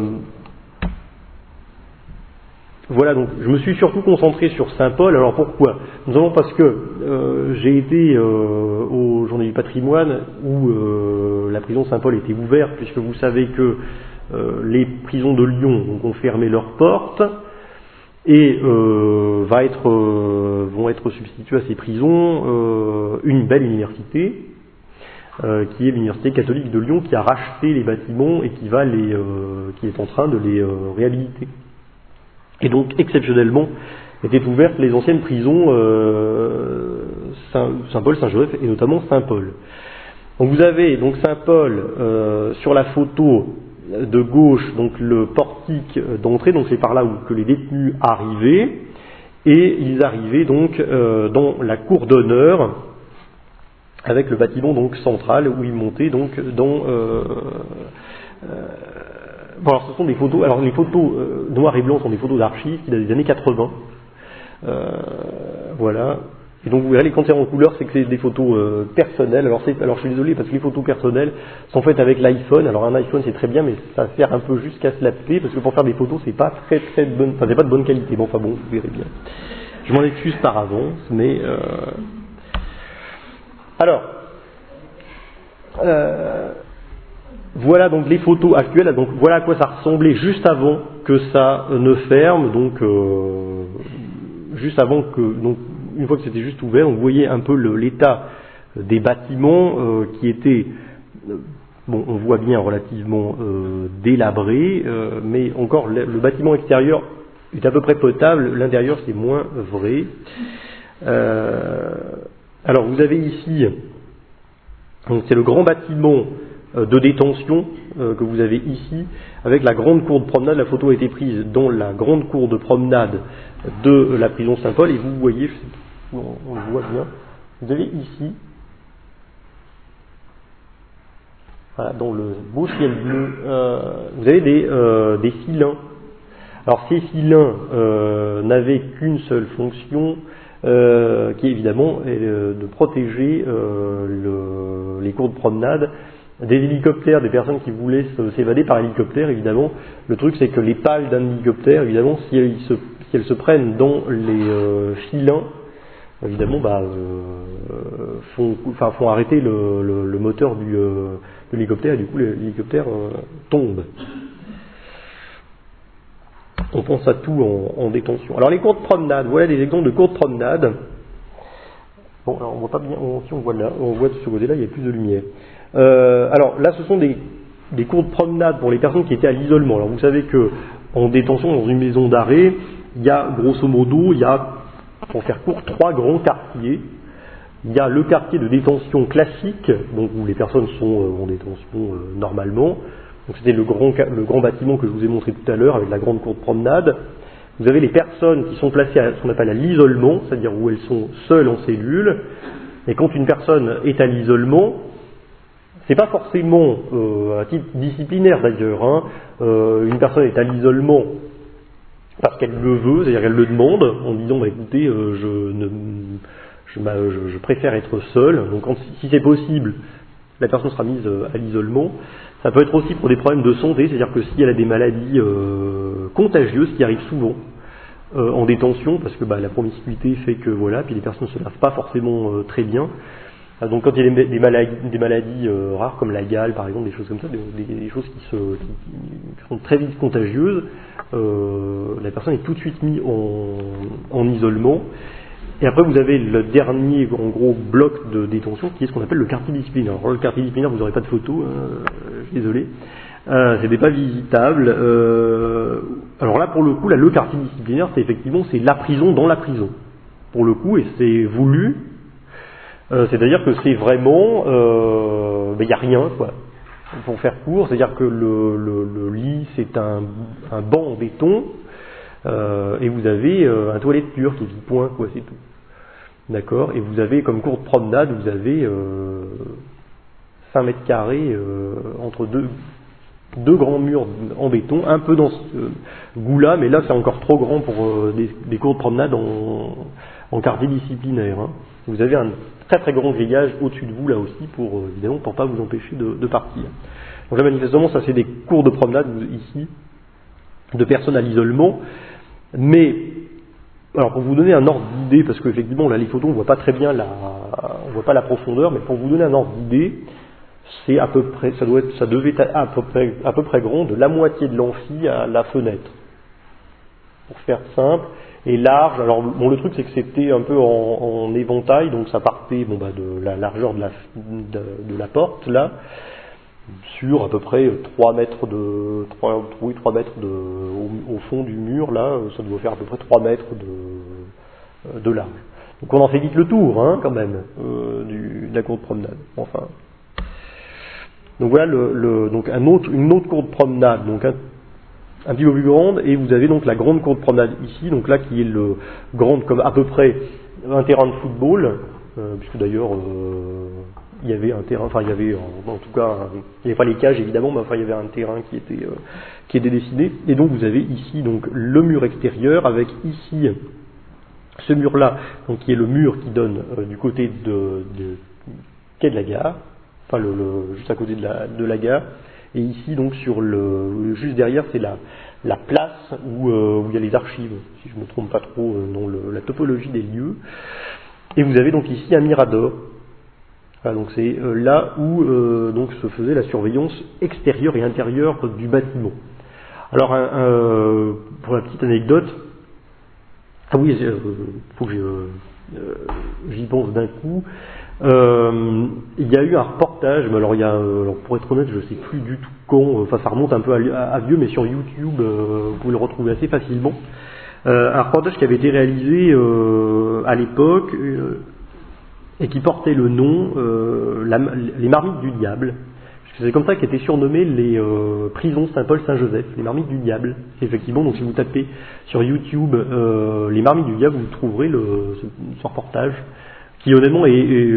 voilà, donc je me suis surtout concentré sur Saint-Paul. Alors pourquoi? Nous avons parce que euh, j'ai été euh, au Journée du patrimoine où euh, la prison Saint-Paul était ouverte, puisque vous savez que euh, les prisons de Lyon donc, ont fermé leurs portes et euh, va être, euh, vont être substituées à ces prisons euh, une belle université euh, qui est l'université catholique de Lyon, qui a racheté les bâtiments et qui va les, euh, qui est en train de les euh, réhabiliter. Et donc, exceptionnellement, étaient ouvertes les anciennes prisons euh, Saint, Saint-Paul, Saint-Joseph et notamment Saint-Paul. Donc vous avez donc Saint-Paul euh, sur la photo de gauche, donc le portique d'entrée, donc c'est par là où que les détenus arrivaient, et ils arrivaient donc euh, dans la cour d'honneur avec le bâtiment donc central où ils montaient donc dans euh, euh, bon, alors ce sont des photos, alors les photos euh, noires et blancs sont des photos d'archives qui datent des années quatre-vingts. Euh, voilà. Et donc vous verrez, quand c'est en couleur, c'est que c'est des photos euh, personnelles. Alors, c'est, alors je suis désolé parce que les photos personnelles sont faites avec l'iPhone. Alors un iPhone c'est très bien, mais ça sert un peu jusqu'à se laper parce que pour faire des photos c'est pas très très de bonne, enfin c'est pas de bonne qualité. Bon, enfin bon, vous verrez bien. Je m'en excuse par avance, mais euh... alors. Euh... Voilà donc les photos actuelles, donc voilà à quoi ça ressemblait juste avant que ça ne ferme, donc euh, juste avant que, donc une fois que c'était juste ouvert, on voyait un peu le, l'état des bâtiments euh, qui étaient, euh, bon on voit bien relativement euh, délabrés, euh, mais encore le, le bâtiment extérieur est à peu près potable, l'intérieur c'est moins vrai. Euh, alors vous avez ici, donc c'est le grand bâtiment de détention euh, que vous avez ici, avec la grande cour de promenade. La photo a été prise dans la grande cour de promenade de la prison Saint-Paul, et vous voyez, je sais pas, on, on le voit bien, vous avez ici, voilà, dans le beau ciel bleu, euh, vous avez des, euh, des filins. Alors ces filins euh, n'avaient qu'une seule fonction, euh, qui est évidemment euh, de protéger euh, le, les cours de promenade des hélicoptères, des personnes qui voulaient s'évader par hélicoptère. Évidemment, le truc c'est que les pales d'un hélicoptère, évidemment, si elles se, si elles se prennent dans les euh, filins, évidemment, bah, euh, font, enfin, font arrêter le, le, le moteur du, euh, de l'hélicoptère, et du coup l'hélicoptère euh, tombe. On pense à tout en, en détention. Alors les cours de promenade, voilà des exemples de cours de promenade. Bon, alors on voit pas bien, on, si on voit là, on voit de ce côté-là, il y a plus de lumière. Euh, alors là, ce sont des, des cours de promenade pour les personnes qui étaient à l'isolement. Alors vous savez que en détention dans une maison d'arrêt, il y a grosso modo, il y a, pour faire court, trois grands quartiers. Il y a le quartier de détention classique, donc où les personnes sont euh, en détention euh, normalement. Donc c'était le grand, le grand bâtiment que je vous ai montré tout à l'heure avec la grande cour de promenade. Vous avez les personnes qui sont placées à ce qu'on appelle à l'isolement, c'est-à-dire où elles sont seules en cellule. Et quand une personne est à l'isolement, c'est pas forcément euh, à titre disciplinaire d'ailleurs. Hein. Euh, une personne est à l'isolement parce qu'elle le veut, c'est-à-dire qu'elle le demande, en disant bah, écoutez, euh, je, ne, je, bah, je, je préfère être seul. Donc quand, si c'est possible, la personne sera mise à l'isolement. Ça peut être aussi pour des problèmes de santé, c'est-à-dire que si elle a des maladies euh, contagieuses qui arrivent souvent euh, en détention, parce que bah, la promiscuité fait que voilà, puis les personnes ne se lavent pas forcément euh, très bien. Donc quand il y a des, des maladies, des maladies euh, rares comme la gale par exemple, des choses comme ça, des, des, des choses qui, se, qui, qui sont très vite contagieuses, euh, la personne est tout de suite mise en, en isolement. Et après vous avez le dernier en gros bloc de détention qui est ce qu'on appelle le quartier disciplinaire. Alors le quartier disciplinaire vous n'aurez pas de photo, hein, je suis désolé, euh, c'était pas visitable. Euh, alors là pour le coup là, le quartier disciplinaire c'est effectivement c'est la prison dans la prison pour le coup et c'est voulu. Euh, c'est-à-dire que c'est vraiment, il euh, n'y a rien, quoi. Pour faire court, c'est-à-dire que le, le, le lit, c'est un, un banc en béton, euh, et vous avez euh, un toilette pure qui est dix points, quoi, c'est tout. D'accord. Et vous avez, comme cours de promenade, vous avez euh, cinq mètres carrés euh, entre deux, deux grands murs en béton, un peu dans ce euh, goût-là, mais là c'est encore trop grand pour euh, des, des cours de promenade en, en quartier disciplinaire. Hein. Vous avez un très très grand grillage au-dessus de vous là aussi pour euh, évidemment pour pas vous empêcher de, de partir. Donc là manifestement ça c'est des cours de promenade ici de personnes à l'isolement, mais alors pour vous donner un ordre d'idée, parce qu'effectivement là les photos on voit pas très bien la on voit pas la profondeur, mais pour vous donner un ordre d'idée, c'est à peu près ça doit être ça devait être à peu près à peu près grand de la moitié de l'amphi à la fenêtre. Pour faire simple. Et large, alors bon le truc c'est que c'était un peu en, en éventail, donc ça partait bon, bah, de la largeur de la, de, de la porte là, sur à peu près trois mètres de trois, oui, trois mètres de, au, au fond du mur là, ça doit faire à peu près trois mètres de, de large. Donc on en fait vite le tour hein, quand même, euh, du, de la cour de promenade. Enfin. Donc voilà le, le, donc un autre, une autre cour de promenade, donc un un petit peu plus grande, et vous avez donc la grande cour de promenade ici, donc là qui est le grande comme à peu près un terrain de football, euh, puisque d'ailleurs euh, il y avait un terrain, enfin il y avait en, en tout cas, un, il n'y avait pas les cages évidemment, mais enfin il y avait un terrain qui était euh, qui était dessiné, et donc vous avez ici donc le mur extérieur avec ici ce mur là, donc qui est le mur qui donne euh, du côté de, de quai de la gare, enfin le, le juste à côté de la de la gare. Et ici, donc, sur le, juste derrière, c'est la, la place où, euh, où il y a les archives, si je ne me trompe pas trop euh, dans le, la topologie des lieux. Et vous avez donc ici un mirador. Voilà, donc c'est euh, là où euh, donc se faisait la surveillance extérieure et intérieure du bâtiment. Alors, un, un, pour la petite anecdote, ah oui, il euh, faut que je, euh, j'y pense d'un coup. Euh, il y a eu un reportage, mais alors il y a, alors pour être honnête, je sais plus du tout quand, enfin ça remonte un peu à, à, à vieux, mais sur YouTube, euh, vous pouvez le retrouver assez facilement. Euh, un reportage qui avait été réalisé euh, à l'époque euh, et qui portait le nom euh, la, les marmites du diable. C'est comme ça qu'étaient surnommées les euh, prisons Saint-Paul-Saint-Joseph, les marmites du diable. Et effectivement, donc si vous tapez sur YouTube euh, les marmites du diable, vous trouverez le, ce, ce reportage qui honnêtement est, est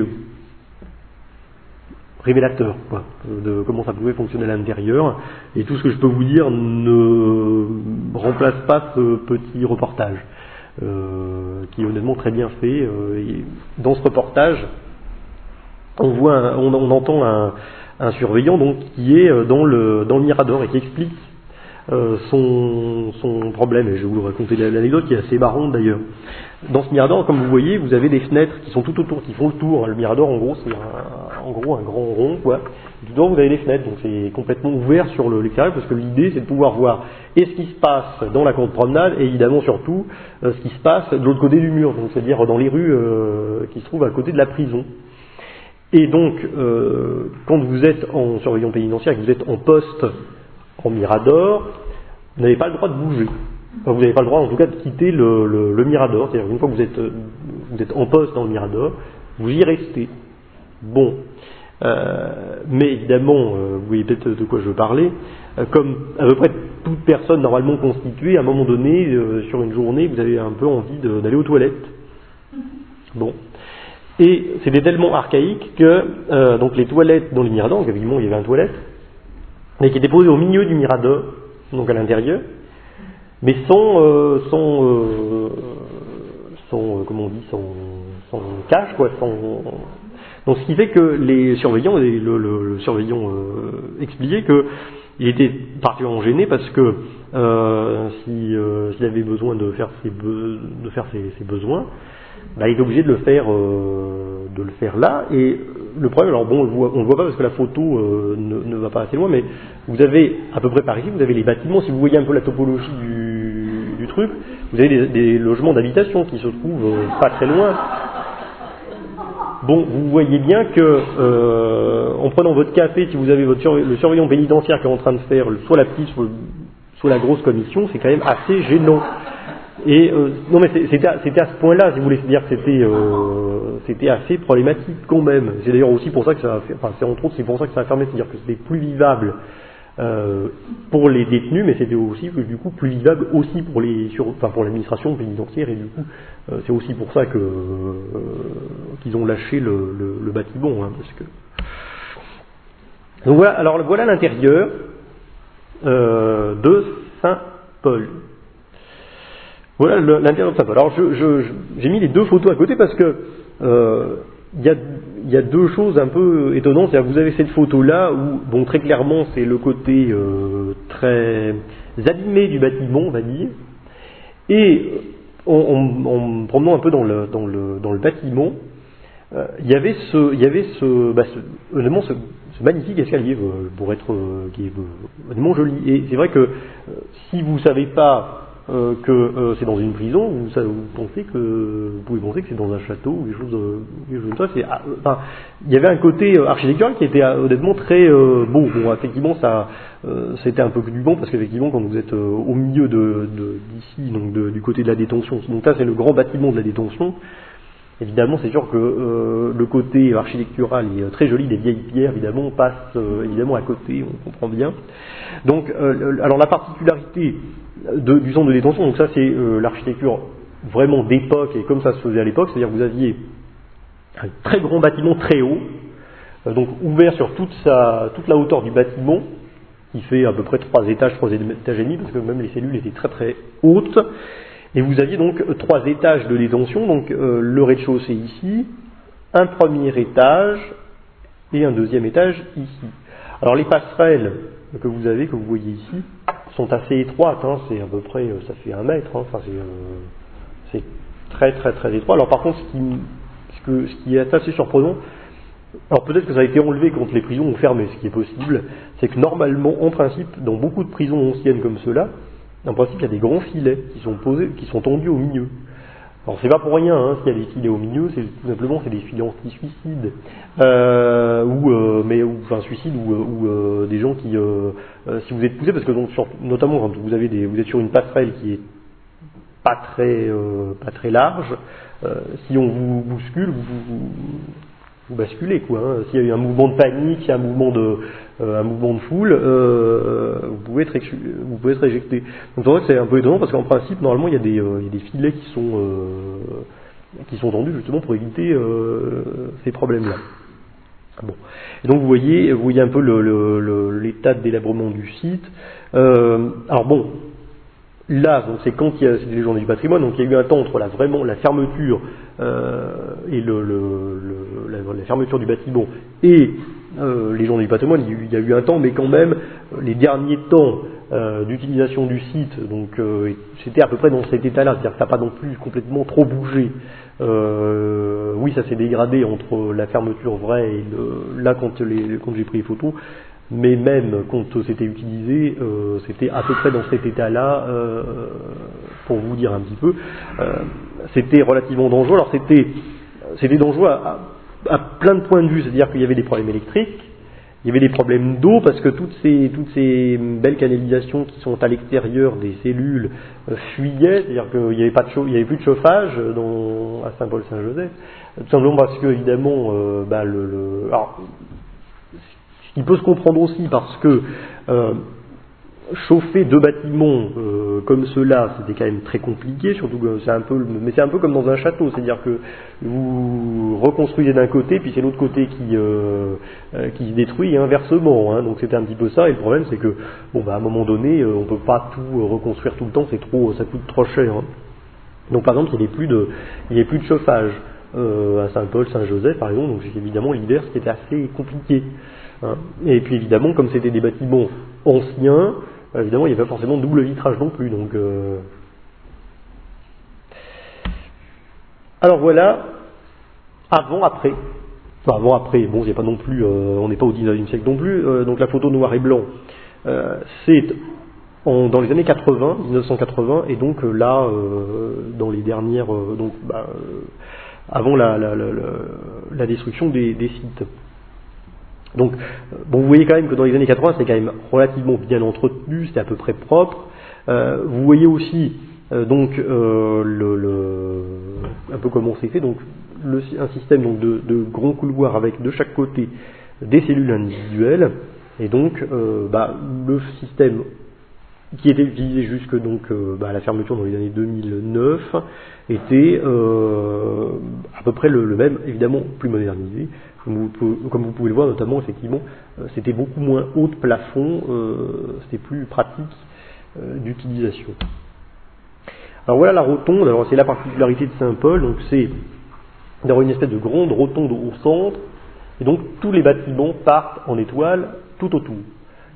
révélateur quoi, de comment ça pouvait fonctionner à l'intérieur. Et tout ce que je peux vous dire ne remplace pas ce petit reportage, euh, qui est honnêtement très bien fait. Euh, et dans ce reportage, on voit, un, on, on entend un, un surveillant donc qui est dans le dans le mirador et qui explique euh, son son problème. Et je vais vous raconter l'anecdote qui est assez marrante d'ailleurs. Dans ce mirador, comme vous voyez, vous avez des fenêtres qui sont tout autour, qui font le tour. Le mirador, en gros, c'est un, en gros un grand rond, quoi. Et dedans, vous avez des fenêtres, donc c'est complètement ouvert sur le, l'extérieur, parce que l'idée, c'est de pouvoir voir et ce qui se passe dans la cour de promenade, et évidemment, surtout, euh, ce qui se passe de l'autre côté du mur, donc c'est-à-dire dans les rues euh, qui se trouvent à côté de la prison. Et donc, euh, quand vous êtes en surveillant pénitentiaire, que vous êtes en poste en mirador, vous n'avez pas le droit de bouger. Enfin, vous n'avez pas le droit en tout cas de quitter le, le, le mirador, c'est-à-dire une fois que vous êtes, vous êtes en poste dans le mirador, vous y restez. Bon, euh, mais évidemment, euh, vous voyez peut-être de quoi je veux parler, euh, comme à peu près toute personne normalement constituée, à un moment donné, euh, sur une journée, vous avez un peu envie de, d'aller aux toilettes. Bon, Et c'était tellement archaïque que euh, donc les toilettes dans les miradors, donc évidemment il y avait un toilette, mais qui était posé au milieu du mirador, donc à l'intérieur, mais sans, euh, sans, euh, sans euh, comment on dit, sans, sans cache, quoi, sans... Donc ce qui fait que les surveillants, et le, le, le surveillant euh, expliquait que il était particulièrement gêné parce que euh, si, euh, s'il avait besoin de faire ses, be- de faire ses, ses besoins, bah, il est obligé de le faire, euh, de le faire là. Et le problème, alors bon, on le voit, on le voit pas parce que la photo euh, ne, ne va pas assez loin, mais vous avez à peu près par ici, vous avez les bâtiments. Si vous voyez un peu la topologie du, du truc, vous avez des, des logements d'habitation qui se trouvent euh, pas très loin. Bon, vous voyez bien que euh, en prenant votre café, si vous avez votre surve- le surveillant pénitentiaire qui est en train de faire soit la petite, soit, soit la grosse commission, c'est quand même assez gênant. Et euh, non mais c'est- c'était à, c'était à ce point-là, si vous voulez dire que c'était euh, c'était assez problématique quand même. C'est d'ailleurs aussi pour ça que ça a fait, enfin c'est entre autres c'est pour ça que ça a fermé, c'est-à-dire que c'était plus vivable euh, pour les détenus, mais c'était aussi du coup plus vivable aussi pour les sur, enfin pour l'administration pénitentiaire, et du coup euh, c'est aussi pour ça que euh, qu'ils ont lâché le, le, le bâtiment, hein, parce que donc voilà. Alors voilà l'intérieur euh, de Saint-Paul. Voilà le- l'intérieur de Saint-Paul. Alors je, je, je- j'ai mis les deux photos à côté parce que euh, il y a, il y a deux choses un peu étonnantes. C'est-à-dire que vous avez cette photo-là où, bon, très clairement, c'est le côté euh, très abîmé du bâtiment, on va dire. Et en, en, en me promenant un peu dans le, dans le, dans le bâtiment, euh, il y avait ce, il y avait ce, bah, ce, honnêtement, ce, ce magnifique escalier euh, pour être, euh, qui est euh, honnêtement joli. Et c'est vrai que euh, si vous savez pas euh, que euh, c'est dans une prison, vous, ça- vous pensez que vous pouvez penser que c'est dans un château ou des choses, euh, des choses comme ça. C'est, ah, euh, enfin, il y avait un côté euh, architectural qui était euh, honnêtement très euh, beau. Bon, effectivement, ça, euh, c'était un peu gluant parce qu'effectivement, quand vous êtes euh, au milieu de, de- d'ici, donc de- du côté de la détention, donc là c'est le grand bâtiment de la détention. Évidemment, c'est sûr que euh, le côté architectural est très joli, des vieilles pierres, évidemment, passe euh, évidemment à côté, on comprend bien. Donc, euh, alors la particularité de- du centre de détention, donc ça c'est euh, l'architecture vraiment d'époque et comme ça se faisait à l'époque, c'est-à-dire que vous aviez un très grand bâtiment très haut, euh, donc ouvert sur toute, sa, toute la hauteur du bâtiment, qui fait à peu près trois étages, trois étages et demi, parce que même les cellules étaient très très hautes. Et vous aviez donc trois étages de détention, donc euh, le rez-de-chaussée ici, un premier étage et un deuxième étage ici. Alors les passerelles que vous avez, que vous voyez ici, sont assez étroites, hein, c'est à peu près, ça fait un mètre, hein, enfin c'est, euh, c'est très très très étroit. Alors par contre, ce qui, ce, que, ce qui est assez surprenant, alors peut-être que ça a été enlevé quand les prisons ont fermé, ce qui est possible, c'est que normalement, en principe, dans beaucoup de prisons anciennes comme ceux-là, en principe, il y a des grands filets qui sont posés, qui sont tendus au milieu. Alors c'est pas pour rien, hein, s'il y a des filets au milieu, c'est tout simplement c'est des filets anti-suicide, euh, ou euh, mais ou enfin suicide ou, ou euh, des gens qui, euh, euh, si vous êtes poussé, parce que donc, sur, notamment quand vous avez des, vous êtes sur une passerelle qui est pas très euh, pas très large, euh, si on vous bouscule, vous, vous, vous basculez quoi. Hein. S'il y a eu un mouvement de panique, il y a un mouvement de euh, un mouvement de foule, euh, vous pouvez être exu- vous pouvez être éjecté. Donc c'est vrai que c'est un peu étonnant parce qu'en principe normalement il y a des euh, il y a des filets qui sont euh, qui sont tendus justement pour éviter euh, ces problèmes-là. Bon. Et donc vous voyez vous voyez un peu le, le, le, l'état de délabrement du site. Euh, alors bon. Là, donc c'est quand il y a c'est les journées du patrimoine, donc il y a eu un temps entre la, vraiment la fermeture euh, et le, le, le, la, la fermeture du bâtiment et euh, les journées du patrimoine, il y, a eu, il y a eu un temps, mais quand même les derniers temps euh, d'utilisation du site, donc euh, c'était à peu près dans cet état-là, c'est-à-dire que ça n'a pas non plus complètement trop bougé. Euh, oui, ça s'est dégradé entre la fermeture vraie et le, là quand, les, quand j'ai pris les photos. Mais même quand c'était utilisé, euh, c'était à peu près dans cet état-là, euh, pour vous dire un petit peu. Euh, c'était relativement dangereux. Alors c'était, c'était dangereux à, à, à plein de points de vue, c'est-à-dire qu'il y avait des problèmes électriques, il y avait des problèmes d'eau, parce que toutes ces, toutes ces belles canalisations qui sont à l'extérieur des cellules euh, fuyaient, c'est-à-dire qu'il n'y avait pas de chauffe, il y avait plus de chauffage dans, à Saint-Paul-Saint-Joseph, tout simplement parce que évidemment, euh, bah, le, le alors, il peut se comprendre aussi parce que euh, chauffer deux bâtiments euh, comme ceux-là, c'était quand même très compliqué, surtout que c'est un peu, mais c'est un peu comme dans un château, c'est-à-dire que vous reconstruisez d'un côté, puis c'est l'autre côté qui euh, euh, qui se détruit et inversement. Hein, donc c'était un petit peu ça. Et le problème, c'est que bon, bah, à un moment donné, euh, on peut pas tout euh, reconstruire tout le temps, c'est trop, ça coûte trop cher. Hein. Donc par exemple, il n'y avait plus de, il n'y avait plus de chauffage euh, à Saint-Paul, Saint-Joseph, par exemple. Donc évidemment l'hiver, c'était assez compliqué. Hein. Et puis évidemment, comme c'était des bâtiments anciens, évidemment, il n'y avait pas forcément de double vitrage non plus. Donc, euh... alors voilà, avant, après. Enfin, avant, après, bon, il n'y a pas non plus, euh, on n'est pas au dix-neuvième siècle non plus. Euh, donc la photo noir et blanc, euh, c'est en, dans les années quatre-vingts, dix-neuf cent quatre-vingts, et donc euh, là, euh, dans les dernières, euh, donc bah, euh, avant la, la, la, la, la destruction des, des sites. Donc, bon, vous voyez quand même que dans les années quatre-vingts, c'est quand même relativement bien entretenu, c'était à peu près propre. Euh, vous voyez aussi, euh, donc, euh, le, le, un peu comment c'est fait, donc, le, un système donc, de, de grands couloirs avec de chaque côté des cellules individuelles, et donc, euh, bah, le système qui était utilisé jusque donc euh, bah, à la fermeture dans les années deux mille neuf était euh, à peu près le, le même, évidemment plus modernisé. Comme vous, pouvez, comme vous pouvez le voir, notamment, effectivement, euh, c'était beaucoup moins haut de plafond, euh, c'était plus pratique euh, d'utilisation. Alors voilà la rotonde, alors c'est la particularité de Saint-Paul, donc c'est d'avoir une espèce de grande rotonde au centre, et donc tous les bâtiments partent en étoile tout autour. D'accord ?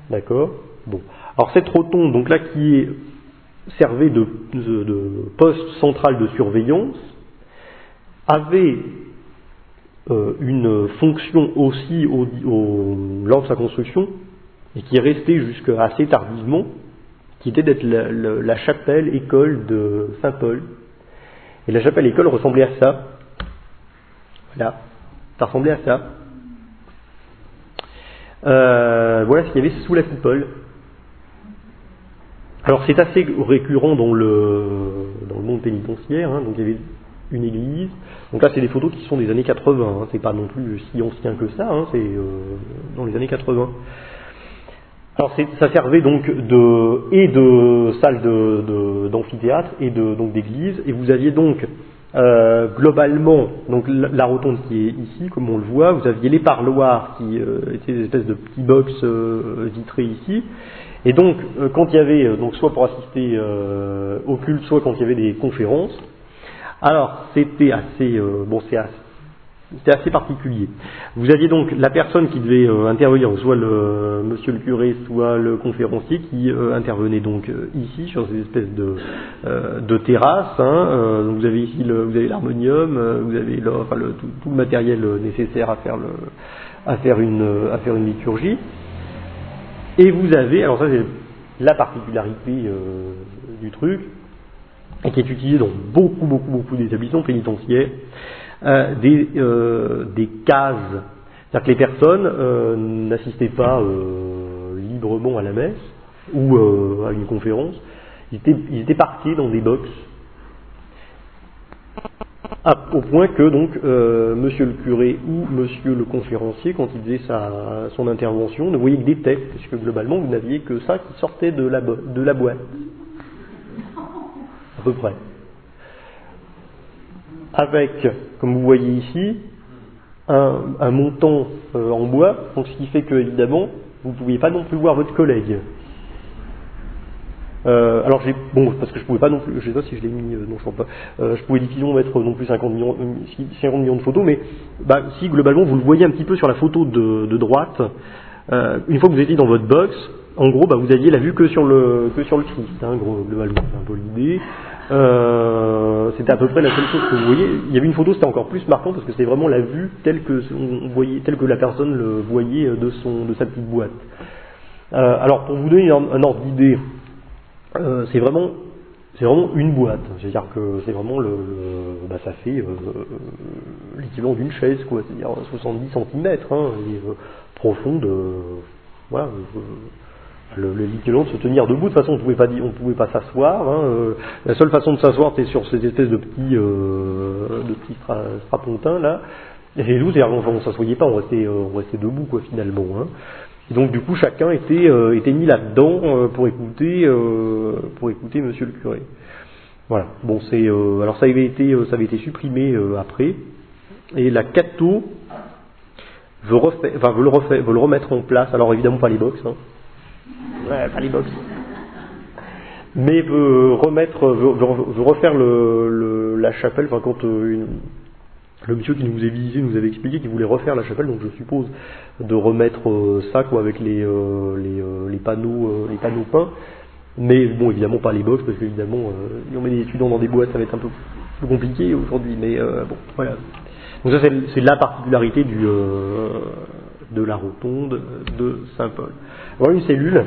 Bon. Alors cette rotonde, donc là, qui est servait de, de, de poste central de surveillance, avait euh, une fonction aussi au, au, lors de sa construction, et qui est restée jusqu'à assez tardivement, qui était d'être la, la, la chapelle école de Saint-Paul. Et la chapelle école ressemblait à ça. Voilà, ça ressemblait à ça. Euh, voilà ce qu'il y avait sous la coupole. Alors c'est assez récurrent dans le, dans le monde pénitentiaire, hein, donc il y avait une église, donc là c'est des photos qui sont des années quatre-vingts, hein, c'est pas non plus si ancien que ça, hein, c'est euh, dans les années quatre-vingts. Alors c'est, ça servait donc de, et de salle de, de, d'amphithéâtre et de, donc d'église, et vous aviez donc euh, globalement donc la, la rotonde qui est ici, comme on le voit, vous aviez les parloirs qui euh, étaient des espèces de petits box euh, vitrés ici. Et donc, euh, quand il y avait, euh, donc soit pour assister euh, au culte, soit quand il y avait des conférences, alors c'était assez, euh, bon, c'est assez, c'était assez particulier. Vous aviez donc la personne qui devait euh, intervenir, soit le monsieur le curé, soit le conférencier, qui euh, intervenait donc euh, ici sur ces espèces de, euh, de terrasses. Hein, euh, donc vous avez ici, le, vous avez l'harmonium, euh, vous avez le, enfin, le, tout, tout le matériel nécessaire à faire le, à faire une, à faire une liturgie. Et vous avez, alors ça c'est la particularité euh, du truc, et qui est utilisée dans beaucoup, beaucoup, beaucoup d'établissements pénitentiaires, euh, des, euh, des cases. C'est-à-dire que les personnes euh, n'assistaient pas euh, librement à la messe ou euh, à une conférence, ils étaient, ils étaient parqués dans des box. Ah, au point que donc euh, monsieur le curé ou monsieur le conférencier, quand il faisait sa, son intervention, ne voyait que des têtes, puisque globalement vous n'aviez que ça qui sortait de la, de la boîte. À peu près. Avec, comme vous voyez ici, un, un montant euh, en bois, donc ce qui fait que évidemment vous ne pouviez pas non plus voir votre collègue. Euh, alors j'ai bon parce que je pouvais pas non plus, je sais pas si je l'ai mis, euh, non je crois pas. Euh, je pouvais difficilement mettre non plus cinquante millions, cinquante millions de photos, mais bah, si globalement vous le voyez un petit peu sur la photo de, de droite, euh, une fois que vous étiez dans votre box, en gros bah, vous aviez la vue que sur le que sur le Christ, hein, gros, globalement c'est un peu l'idée. Euh, c'était à peu près la seule chose que vous voyez. Il y avait une photo, c'était encore plus marquant parce que c'était vraiment la vue telle que on voyait, telle que la personne le voyait de son de sa petite boîte. Euh, alors pour vous donner un, un ordre d'idée. Euh, c'est vraiment, c'est vraiment une boîte. C'est-à-dire que c'est vraiment le, le bah ça fait euh, l'équivalent d'une chaise, quoi. C'est-à-dire soixante-dix centimètres, hein, et, euh, profonde. Euh, voilà, euh, le, le l'équivalent de se tenir debout. De toute façon, on pouvait pas, on pouvait pas s'asseoir. Hein, euh, la seule façon de s'asseoir, c'était sur ces espèces de petits, euh, de petits stra, strapontins là. Et nous, c'est-à-dire qu'on ne s'assoyait pas, on restait, euh, on restait debout, quoi, finalement. Hein. Et donc du coup chacun était euh, était mis là-dedans euh, pour écouter euh, pour écouter Monsieur le curé. Voilà. Bon, c'est euh, alors ça avait été ça avait été supprimé euh, après, et la Cato veut refaire, enfin veut le refaire, veut le remettre en place. Alors évidemment pas les box, hein. Ouais, pas les box. Mais veut remettre, veut, veut, veut refaire le, le, la chapelle. Enfin quand euh, une, le monsieur qui nous avait visité nous avait expliqué qu'il voulait refaire la chapelle, donc je suppose de remettre euh, ça quoi avec les euh, les, euh, les panneaux euh, les panneaux peints. Mais bon, évidemment pas les box, parce qu'évidemment, euh, si on met des étudiants dans des boîtes, ça va être un peu plus compliqué aujourd'hui. Mais euh, bon, voilà. Donc ça, c'est, c'est la particularité du, euh, de la rotonde de Saint-Paul. Voilà une cellule.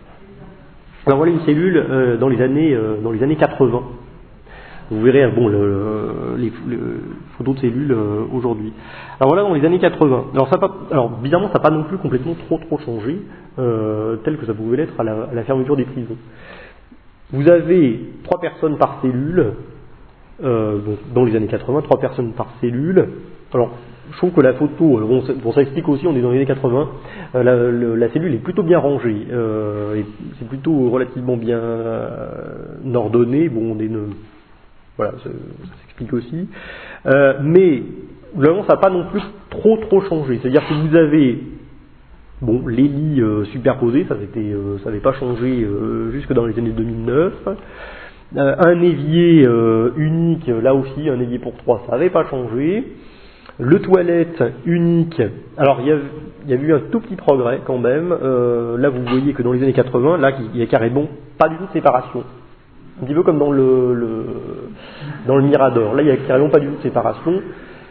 Alors voilà une cellule euh, dans les années euh, dans les années quatre-vingts. Vous verrez bon le, le, les, les photos de cellules euh, aujourd'hui. Alors voilà dans les années quatre-vingts. Alors ça pas, alors bizarrement ça n'a pas non plus complètement trop trop changé, euh, tel que ça pouvait l'être à la, à la fermeture des prisons. Vous avez trois personnes par cellule, euh, donc dans les années quatre-vingts, trois personnes par cellule. Alors je trouve que la photo, bon, ça, bon, ça explique aussi, on est dans les années quatre-vingts, euh, la, le, la cellule est plutôt bien rangée, euh, et c'est plutôt relativement bien euh, ordonné. Bon, on est une, voilà, ça, ça s'explique aussi. Euh, mais vraiment, ça n'a pas non plus trop trop changé. C'est-à-dire que vous avez bon, les lits euh, superposés, ça n'avait euh, pas changé euh, jusque dans les années deux mille neuf. Euh, un évier euh, unique, là aussi, un évier pour trois, ça n'avait pas changé. Le toilette unique, alors il y a, il y a eu un tout petit progrès quand même. Euh, là, vous voyez que dans les années quatre-vingts, là, il y a carrément pas du tout de séparation. Un petit peu comme dans le, le, dans le Mirador. Là, il n'y a carrément pas du tout de séparation.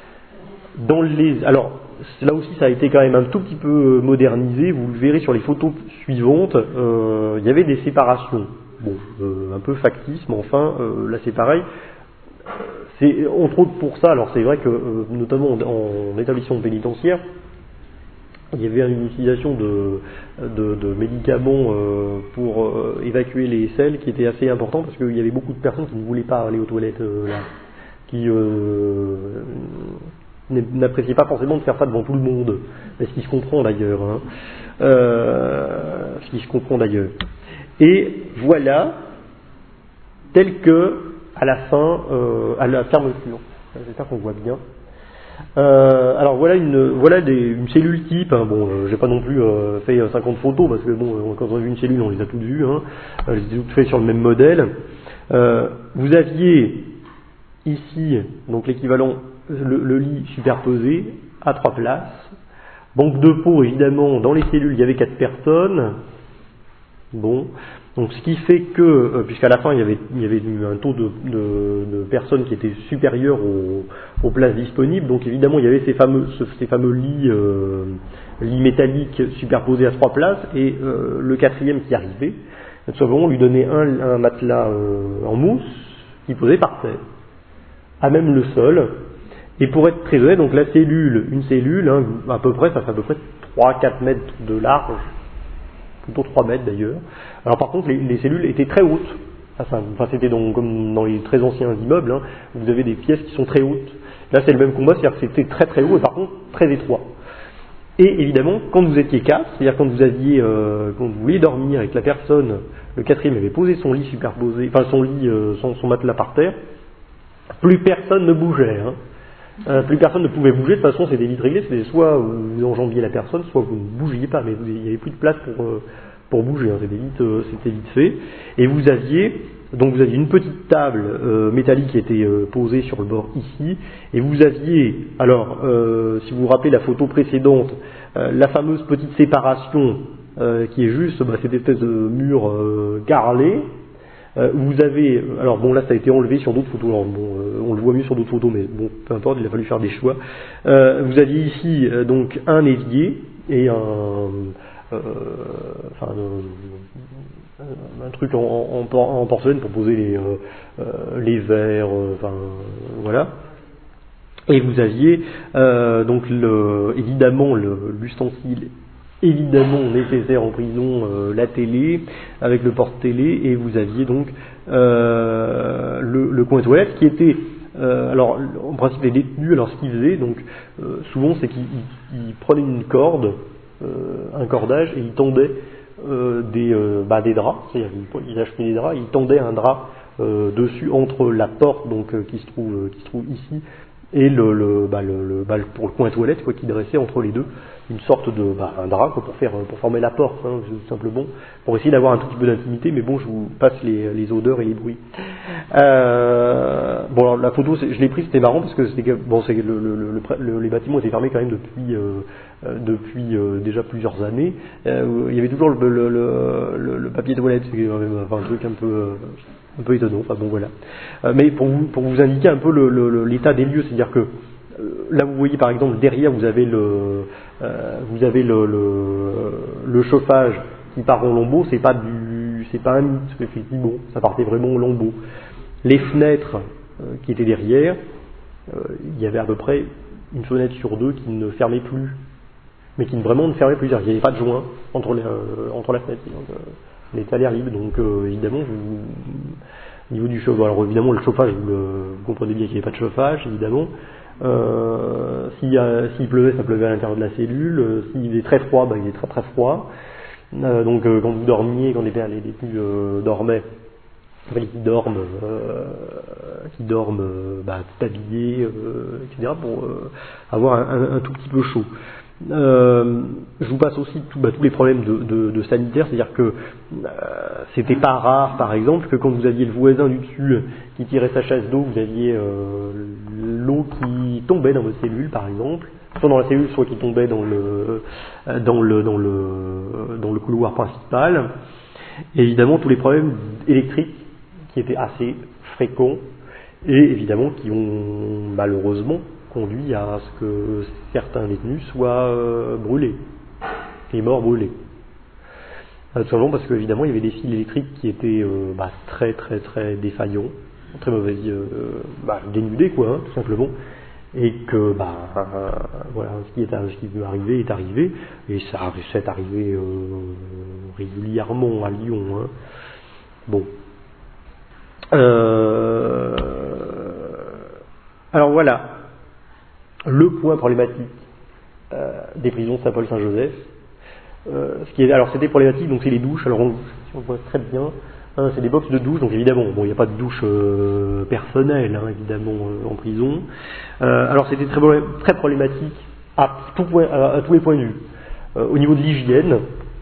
Dans les, alors, là aussi, ça a été quand même un tout petit peu modernisé. Vous le verrez sur les photos suivantes. Euh, il y avait des séparations. Bon, euh, un peu factices, mais enfin, euh, là, c'est pareil. C'est entre autres pour ça. Alors, c'est vrai que, euh, notamment en, en établissement pénitentiaire, il y avait une utilisation de, de, de médicaments euh, pour euh, évacuer les selles qui était assez important, parce qu'il y avait beaucoup de personnes qui ne voulaient pas aller aux toilettes euh, là, qui euh, n'appréciaient pas forcément de faire ça devant tout le monde, mais ce qui se comprend d'ailleurs, hein. euh, ce qui se comprend d'ailleurs. Et voilà, tel que à la fin, euh, à la fermeture. J'espère qu'on voit bien. Euh, alors voilà une voilà des, une cellule type. Hein. Bon, euh, j'ai pas non plus euh, fait cinquante photos parce que bon, euh, quand on a vu une cellule, on les a toutes vues. Hein. Euh, je les ai toutes faites sur le même modèle. Euh, vous aviez ici donc l'équivalent le, le lit superposé à trois places. Banque de peau évidemment. Dans les cellules, il y avait quatre personnes. Bon. Donc ce qui fait que, euh, puisqu'à la fin il y avait, il y avait un taux de, de, de personnes qui était supérieur aux, aux places disponibles, donc évidemment il y avait ces fameux, ce, ces fameux lits, euh, lits métalliques superposés à trois places, et euh, le quatrième qui arrivait, tout simplement on lui donnait un, un matelas euh, en mousse qui posait par terre, à même le sol. Et pour être très honnête, donc la cellule, une cellule, hein, à peu près, ça fait à peu près trois à quatre mètres de large, plutôt trois mètres d'ailleurs. Alors par contre, les, les cellules étaient très hautes. Enfin, c'était dans, comme dans les très anciens immeubles, hein, vous avez des pièces qui sont très hautes. Là, c'est le même combat, c'est-à-dire que c'était très très haut et par contre très étroit. Et évidemment, quand vous étiez quatre, c'est-à-dire quand vous aviez, euh, quand vous vouliez dormir et que la personne, le quatrième, avait posé son lit superposé, enfin son lit, euh, son, son matelas par terre, plus personne ne bougeait. Hein. Euh, plus personne ne pouvait bouger. De toute façon, c'était vite réglé. C'était soit vous enjambiez la personne, soit vous ne bougiez pas, mais vous, il n'y avait plus de place pour euh, pour bouger. Hein. C'était vite, euh, c'était vite fait. Et vous aviez donc vous aviez une petite table euh, métallique qui était euh, posée sur le bord ici, et vous aviez alors euh, si vous vous rappelez la photo précédente, euh, la fameuse petite séparation euh, qui est juste bah, cette espèce de mur euh, carrelé. Euh, vous avez, alors bon là ça a été enlevé sur d'autres photos, alors, bon, euh, on le voit mieux sur d'autres photos, mais bon peu importe, il a fallu faire des choix. Euh, vous aviez ici euh, donc un évier et un, euh, enfin, un, un truc en, en, en porcelaine pour poser les, euh, euh, les verres, euh, enfin voilà. Et vous aviez euh, donc le, évidemment le, l'ustensile évidemment nécessaire en prison, euh, la télé avec le porte-télé, et vous aviez donc euh, le, le coin toilette qui était euh, alors en principe les détenus, alors ce qu'ils faisaient donc euh, souvent c'est qu'ils ils, ils prenaient une corde euh, un cordage et ils tendaient euh, des, euh, bah, des draps, c'est-à-dire qu'ils ils achetaient des draps, ils tendaient un drap euh, dessus entre la porte donc euh, qui se trouve euh, qui se trouve ici et le, le, bah, le, le bah, pour le coin toilette quoi, qui dressait entre les deux une sorte de bah, un drap quoi, pour faire pour former la porte hein, tout simplement pour essayer d'avoir un tout petit peu d'intimité, mais bon je vous passe les, les odeurs et les bruits. Euh, bon alors la photo je l'ai prise, c'était marrant parce que c'était bon c'est le, le, le, le, les bâtiments étaient fermés quand même depuis euh, euh, depuis euh, déjà plusieurs années. Euh, il y avait toujours le, le, le, le papier toilette, c'est quand même enfin, un truc un peu euh, un peu étonnant. Enfin bon voilà. Euh, mais pour vous pour vous indiquer un peu le, le, l'état des lieux, c'est-à-dire que là vous voyez par exemple derrière vous avez le euh, vous avez le, le, le chauffage qui part en lambeaux, c'est pas du c'est pas un mythe, effectivement, ça partait vraiment en lambeaux. Les fenêtres euh, qui étaient derrière, euh, il y avait à peu près une fenêtre sur deux qui ne fermait plus, mais qui ne vraiment ne fermait plus, il n'y avait pas de joint entre les, euh, entre la fenêtre, donc, euh, on était à l'air libre, donc euh, évidemment vous, au niveau du chauffage, alors évidemment le chauffage vous, le, vous comprenez bien qu'il n'y avait pas de chauffage évidemment. Euh, s'il, y a, s'il pleuvait, ça pleuvait à l'intérieur de la cellule. Euh, s'il faisait très froid, bah, il était très très froid. Euh, donc euh, quand vous dormiez, quand les, les détenus euh, dormaient, enfin, qui dorment, euh, qui dorment, euh, bah, tout habillés, euh, et cetera pour euh, avoir un, un, un tout petit peu chaud. Euh, je vous passe aussi tout, bah, tous les problèmes de, de, de sanitaire, c'est-à-dire que euh, c'était pas rare, par exemple, que quand vous aviez le voisin du dessus qui tirait sa chasse d'eau, vous aviez euh, l'eau qui tombait dans votre cellule, par exemple, soit dans la cellule, soit qui tombait dans le dans le dans le dans le couloir principal. Et évidemment, tous les problèmes électriques qui étaient assez fréquents et évidemment qui ont malheureusement conduit à ce que certains détenus soient euh, brûlés, et morts brûlés. Euh, tout simplement parce qu'évidemment il y avait des fils électriques qui étaient euh, bah, très très très défaillants, très mauvais, euh, bah, dénudés quoi, hein, tout simplement, et que bah euh, voilà, ce qui est ce qui veut arriver est arrivé, et ça c'est arrivé euh, régulièrement à Lyon. Hein. Bon. Euh, alors voilà. Le point problématique euh, des prisons Saint-Paul-Saint-Joseph. Euh, ce qui est, alors c'était problématique, donc c'est les douches. Alors on, si on voit très bien, hein, c'est des box de douche. Donc évidemment, bon, il n'y a pas de douche euh, personnelle, hein, évidemment, euh, en prison. Euh, alors c'était très, très problématique à, tout point, à, à tous les points de vue. Euh, au niveau de l'hygiène,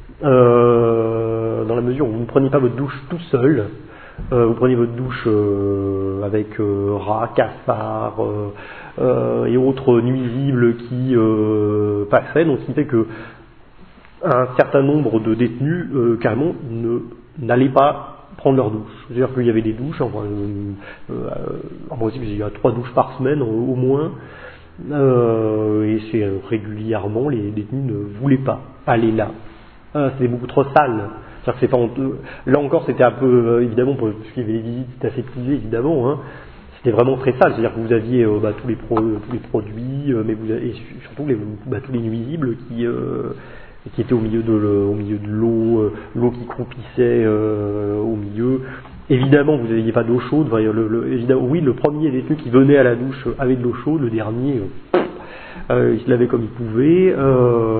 euh, dans la mesure où vous ne preniez pas votre douche tout seul. Euh, vous prenez votre douche euh, avec euh, rats, cafards euh, euh, et autres nuisibles qui euh, passaient, donc ce qui fait que un certain nombre de détenus euh, carrément ne, n'allaient pas prendre leur douche. C'est-à-dire qu'il y avait des douches, enfin, euh, euh, en principe il y a trois douches par semaine au, au moins, euh, et c'est euh, régulièrement les détenus ne voulaient pas aller là. Euh, c'était beaucoup trop sale. C'est-à-dire que c'est pas honteux. Là encore, c'était un peu, euh, évidemment, parce qu'il y avait des visites aseptisées, évidemment, hein, c'était vraiment très sale. C'est-à-dire que vous aviez euh, bah, tous, les pro, tous les produits, euh, mais vous avez, et surtout les, bah, tous les nuisibles qui, euh, qui étaient au milieu de, le, au milieu de l'eau, euh, l'eau qui croupissait euh, au milieu. Évidemment, vous n'aviez pas d'eau chaude. Enfin, le, le, évidemment, oui, le premier détenu qui venait à la douche avait de l'eau chaude, le dernier, euh, euh, il se lavait comme il pouvait. Euh,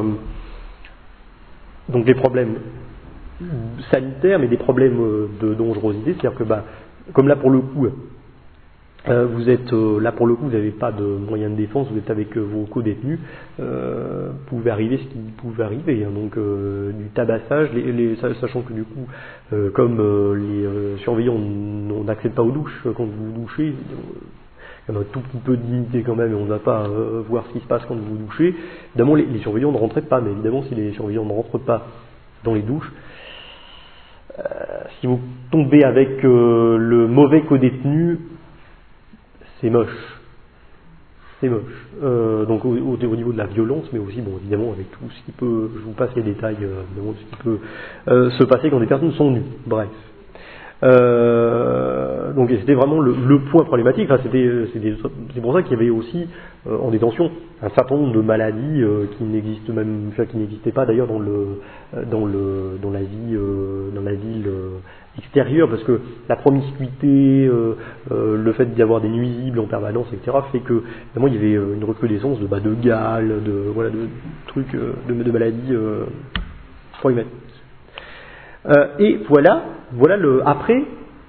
donc les problèmes sanitaires, mais des problèmes de dangerosité, c'est-à-dire que bah, comme là pour le coup, euh, vous êtes euh, là pour le coup, vous n'avez pas de moyens de défense, vous êtes avec euh, vos co-détenus, euh, pouvait arriver ce qui pouvait arriver, hein, donc euh, du tabassage, les, les, sachant que du coup, euh, comme euh, les euh, surveillants on n'accède pas aux douches quand vous vous douchez, il y a un tout petit peu de dignité quand même, et on ne va pas euh, voir ce qui se passe quand vous vous douchez. Évidemment, les, les surveillants ne rentraient pas, mais évidemment, si les surveillants ne rentrent pas dans les douches, Euh, si vous tombez avec euh, le mauvais co-détenu, c'est moche. C'est moche. Euh, donc au, au, au niveau de la violence, mais aussi, bon, évidemment, avec tout ce qui peut, je vous passe les détails, euh, évidemment, de ce qui peut euh, se passer quand des personnes sont nues. Bref. Euh, donc c'était vraiment le, le point problématique. Enfin, c'était, c'était, c'est pour ça qu'il y avait aussi euh, en détention un certain nombre de maladies euh, qui n'existent même, enfin, qui n'existaient pas d'ailleurs dans le, dans le, dans la vie, euh, dans la ville euh, extérieure, parce que la promiscuité, euh, euh, le fait d'y avoir des nuisibles en permanence, et cetera, fait que évidemment il y avait une recrudescence de, bah, de gale, de voilà, de trucs, euh, de, de maladies euh, problématiques. Euh, et voilà, voilà le après.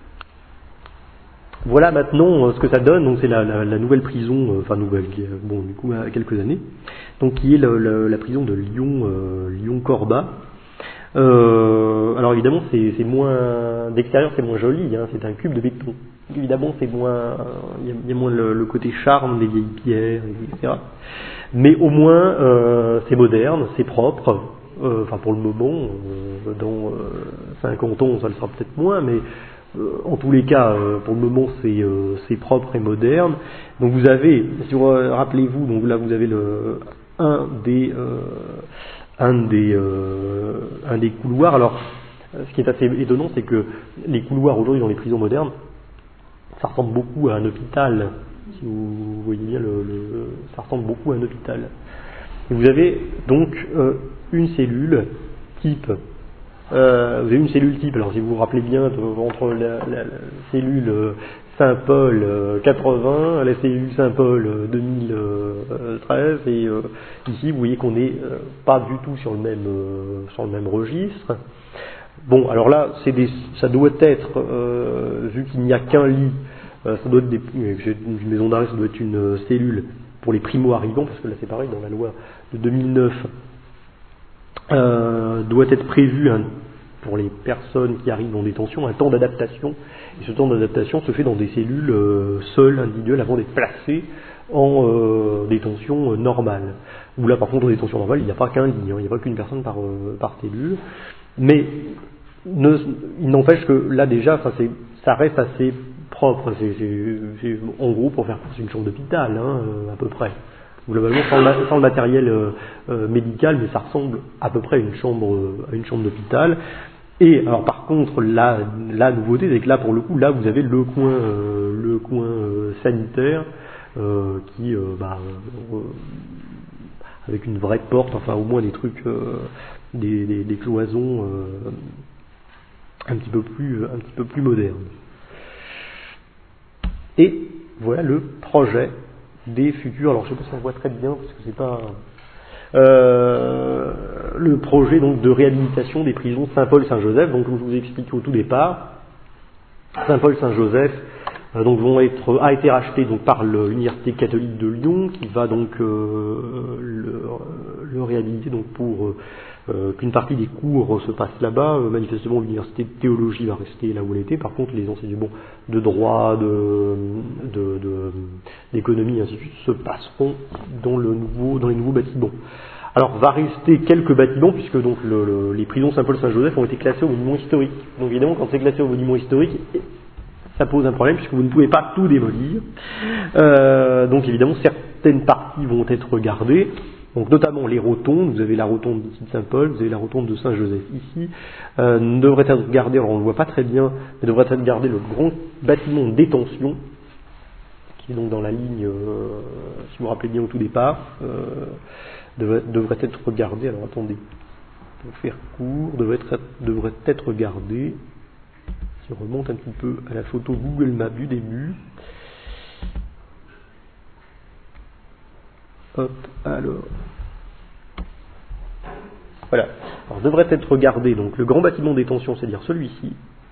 Voilà maintenant ce que ça donne. Donc c'est la, la, la nouvelle prison, euh, enfin nouvelle, qui est, bon du coup à quelques années, donc qui est le, le, la prison de Lyon, euh, Lyon-Corba. Euh, alors évidemment c'est, c'est moins d'extérieur, c'est moins joli, hein, c'est un cube de béton. Évidemment c'est moins, il y, y a moins le, le côté charme des vieilles pierres, et cetera. Mais au moins euh, c'est moderne, c'est propre. Euh, enfin pour le moment, euh, dans euh, cinquante ans ça le sera peut-être moins, mais euh, en tous les cas, euh, pour le moment c'est, euh, c'est propre et moderne. Donc vous avez, si vous rappelez-vous, donc là vous avez le un des euh, un des euh, un des couloirs. Alors ce qui est assez étonnant, c'est que les couloirs aujourd'hui dans les prisons modernes, ça ressemble beaucoup à un hôpital. Si vous voyez bien, le, le, ça ressemble beaucoup à un hôpital. Et vous avez donc euh, une cellule type. Euh, vous avez une cellule type. Alors si vous vous rappelez bien, entre la, la, la cellule Saint-Paul euh, quatre-vingts, la cellule Saint-Paul euh, deux mille treize, et euh, ici vous voyez qu'on n'est euh, pas du tout sur le même euh, sur le même registre. Bon, alors là, c'est des, ça doit être, euh, vu qu'il n'y a qu'un lit, euh, ça doit être des, une maison d'arrêt, ça doit être une cellule pour les primo-arrivants, parce que là c'est pareil, dans la loi de deux mille neuf, euh, doit être prévu un, pour les personnes qui arrivent en détention un temps d'adaptation, et ce temps d'adaptation se fait dans des cellules euh, seules, individuelles, avant d'être placées en euh, détention euh, normale. Où là par contre en détention normale, il n'y a pas qu'un lit, hein, il n'y a pas qu'une personne par, euh, par cellule, mais ne, il n'empêche que là déjà, ça, c'est, ça reste assez propre, c'est, c'est, c'est en gros pour faire c'est une chambre d'hôpital, hein, euh, à peu près. Globalement sans le, sans le matériel euh, euh, médical, mais ça ressemble à peu près à une chambre, euh, à une chambre d'hôpital. Et alors par contre, la, la nouveauté, c'est que là pour le coup, là vous avez le coin, euh, le coin euh, sanitaire euh, qui, euh, bah, euh, avec une vraie porte, enfin au moins des trucs, euh, des, des, des cloisons euh, un petit peu plus, un petit peu plus modernes. Et voilà le projet des futurs. Alors je sais pas si on voit très bien parce que c'est pas euh, le projet donc de réhabilitation des prisons Saint-Paul-Saint-Joseph. Donc comme je vous ai expliqué au tout départ, Saint-Paul-Saint-Joseph euh, donc vont être a été racheté donc par le, l'université catholique de Lyon qui va donc euh, le, le réhabiliter donc pour euh, qu'une partie des cours se passe là-bas. Euh, manifestement l'université de théologie va rester là où elle était. Par contre les enseignements de droit, de, de, de d'économie et ainsi de suite se passeront dans le nouveau dans les nouveaux bâtiments. Alors va rester quelques bâtiments puisque donc le, le, les prisons Saint-Paul-Saint-Joseph ont été classées au monument historique. Donc évidemment quand c'est classé au monument historique, ça pose un problème puisque vous ne pouvez pas tout démolir. Euh, donc évidemment certaines parties vont être gardées. Donc notamment les rotondes, vous avez la rotonde ici de Saint-Paul, vous avez la rotonde de Saint-Joseph ici, euh, devrait être gardé, alors on ne le voit pas très bien, mais devrait être gardé le grand bâtiment de détention, qui est donc dans la ligne, euh, si vous vous rappelez bien au tout départ, euh, devrait, devrait être gardé, alors attendez, pour faire court, devrait être, devrait être gardé, si on remonte un petit peu à la photo Google Maps du début, hop, alors... Voilà. Alors devrait être regardé donc le grand bâtiment de détention, c'est-à-dire celui-ci,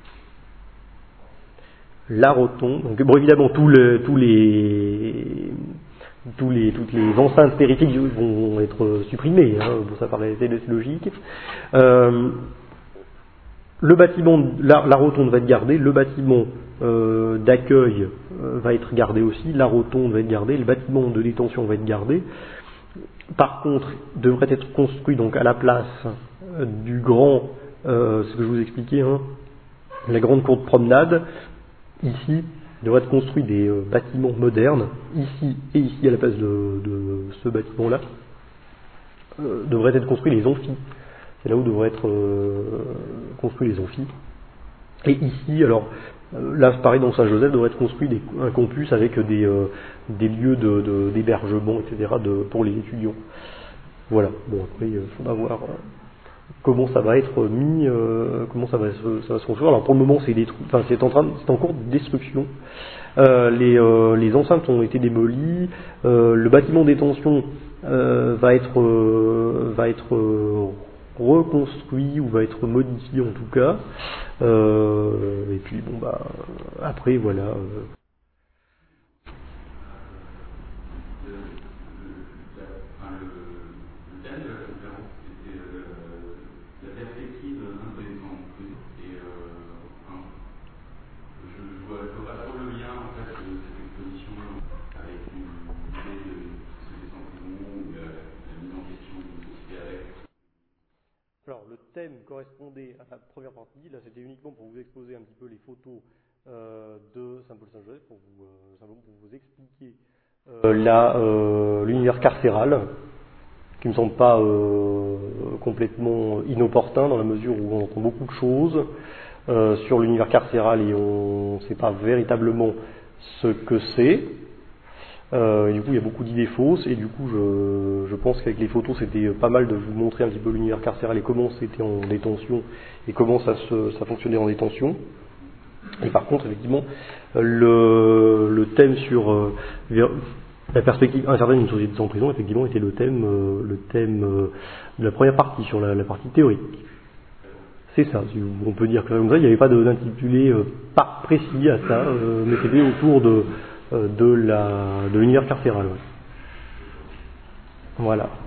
la rotonde. Donc bon évidemment tous le, tous les tous les toutes les enceintes périphériques vont être supprimées. Hein, bon, ça paraît c'est logique. Euh, le bâtiment, la, la rotonde va être gardée, le bâtiment euh, d'accueil euh, va être gardé aussi, la rotonde va être gardée, le bâtiment de détention va être gardé. Par contre, devrait être construit donc à la place euh, du grand, euh, ce que je vous expliquais, hein, la grande cour de promenade. Ici, devrait être construit des euh, bâtiments modernes. Ici et ici, à la place de, de ce bâtiment-là, euh, devraient être construits les amphis. C'est là où devraient être euh, construits les amphis. Et ici, alors, Euh, Là, pareil, dans Saint-Joseph, devrait être construit des, un campus avec des, euh, des lieux de, de, d'hébergement, et cetera, de, pour les étudiants. Voilà. Bon, après, il faudra voir euh, comment ça va être mis, euh, comment ça va se, ça va se construire. Alors, pour le moment, c'est détruit, enfin, c'est en train, de- c'est en cours de destruction. Euh, les, euh, les enceintes ont été démolies. Euh, le bâtiment de détention euh, va être, euh, va être euh, reconstruit ou va être modifié en tout cas. Euh, et puis bon bah après voilà. euh, Alors le thème correspondait à la première partie. Là c'était uniquement pour vous exposer un petit peu les photos euh, de Saint-Paul-Saint-Joseph pour vous euh, simplement pour vous expliquer euh, la, euh, l'univers carcéral, qui me semble pas euh, complètement inopportun dans la mesure où on entend beaucoup de choses euh, sur l'univers carcéral et on ne sait pas véritablement ce que c'est. Euh, et du coup, il y a beaucoup d'idées fausses et du coup, je, je pense qu'avec les photos, c'était pas mal de vous montrer un petit peu l'univers carcéral et comment c'était en détention et comment ça, se, ça fonctionnait en détention. Et par contre, effectivement, le, le thème sur euh, la perspective incertaine d'une société sans prison, effectivement, était le thème, euh, le thème euh, de la première partie, sur la, la partie théorique. C'est ça, si on peut dire comme ça, il n'y avait pas de- d'intitulé euh, pas précis à ça, euh, mais c'était autour de, euh, de la de l'univers carcéral. Ouais. Voilà.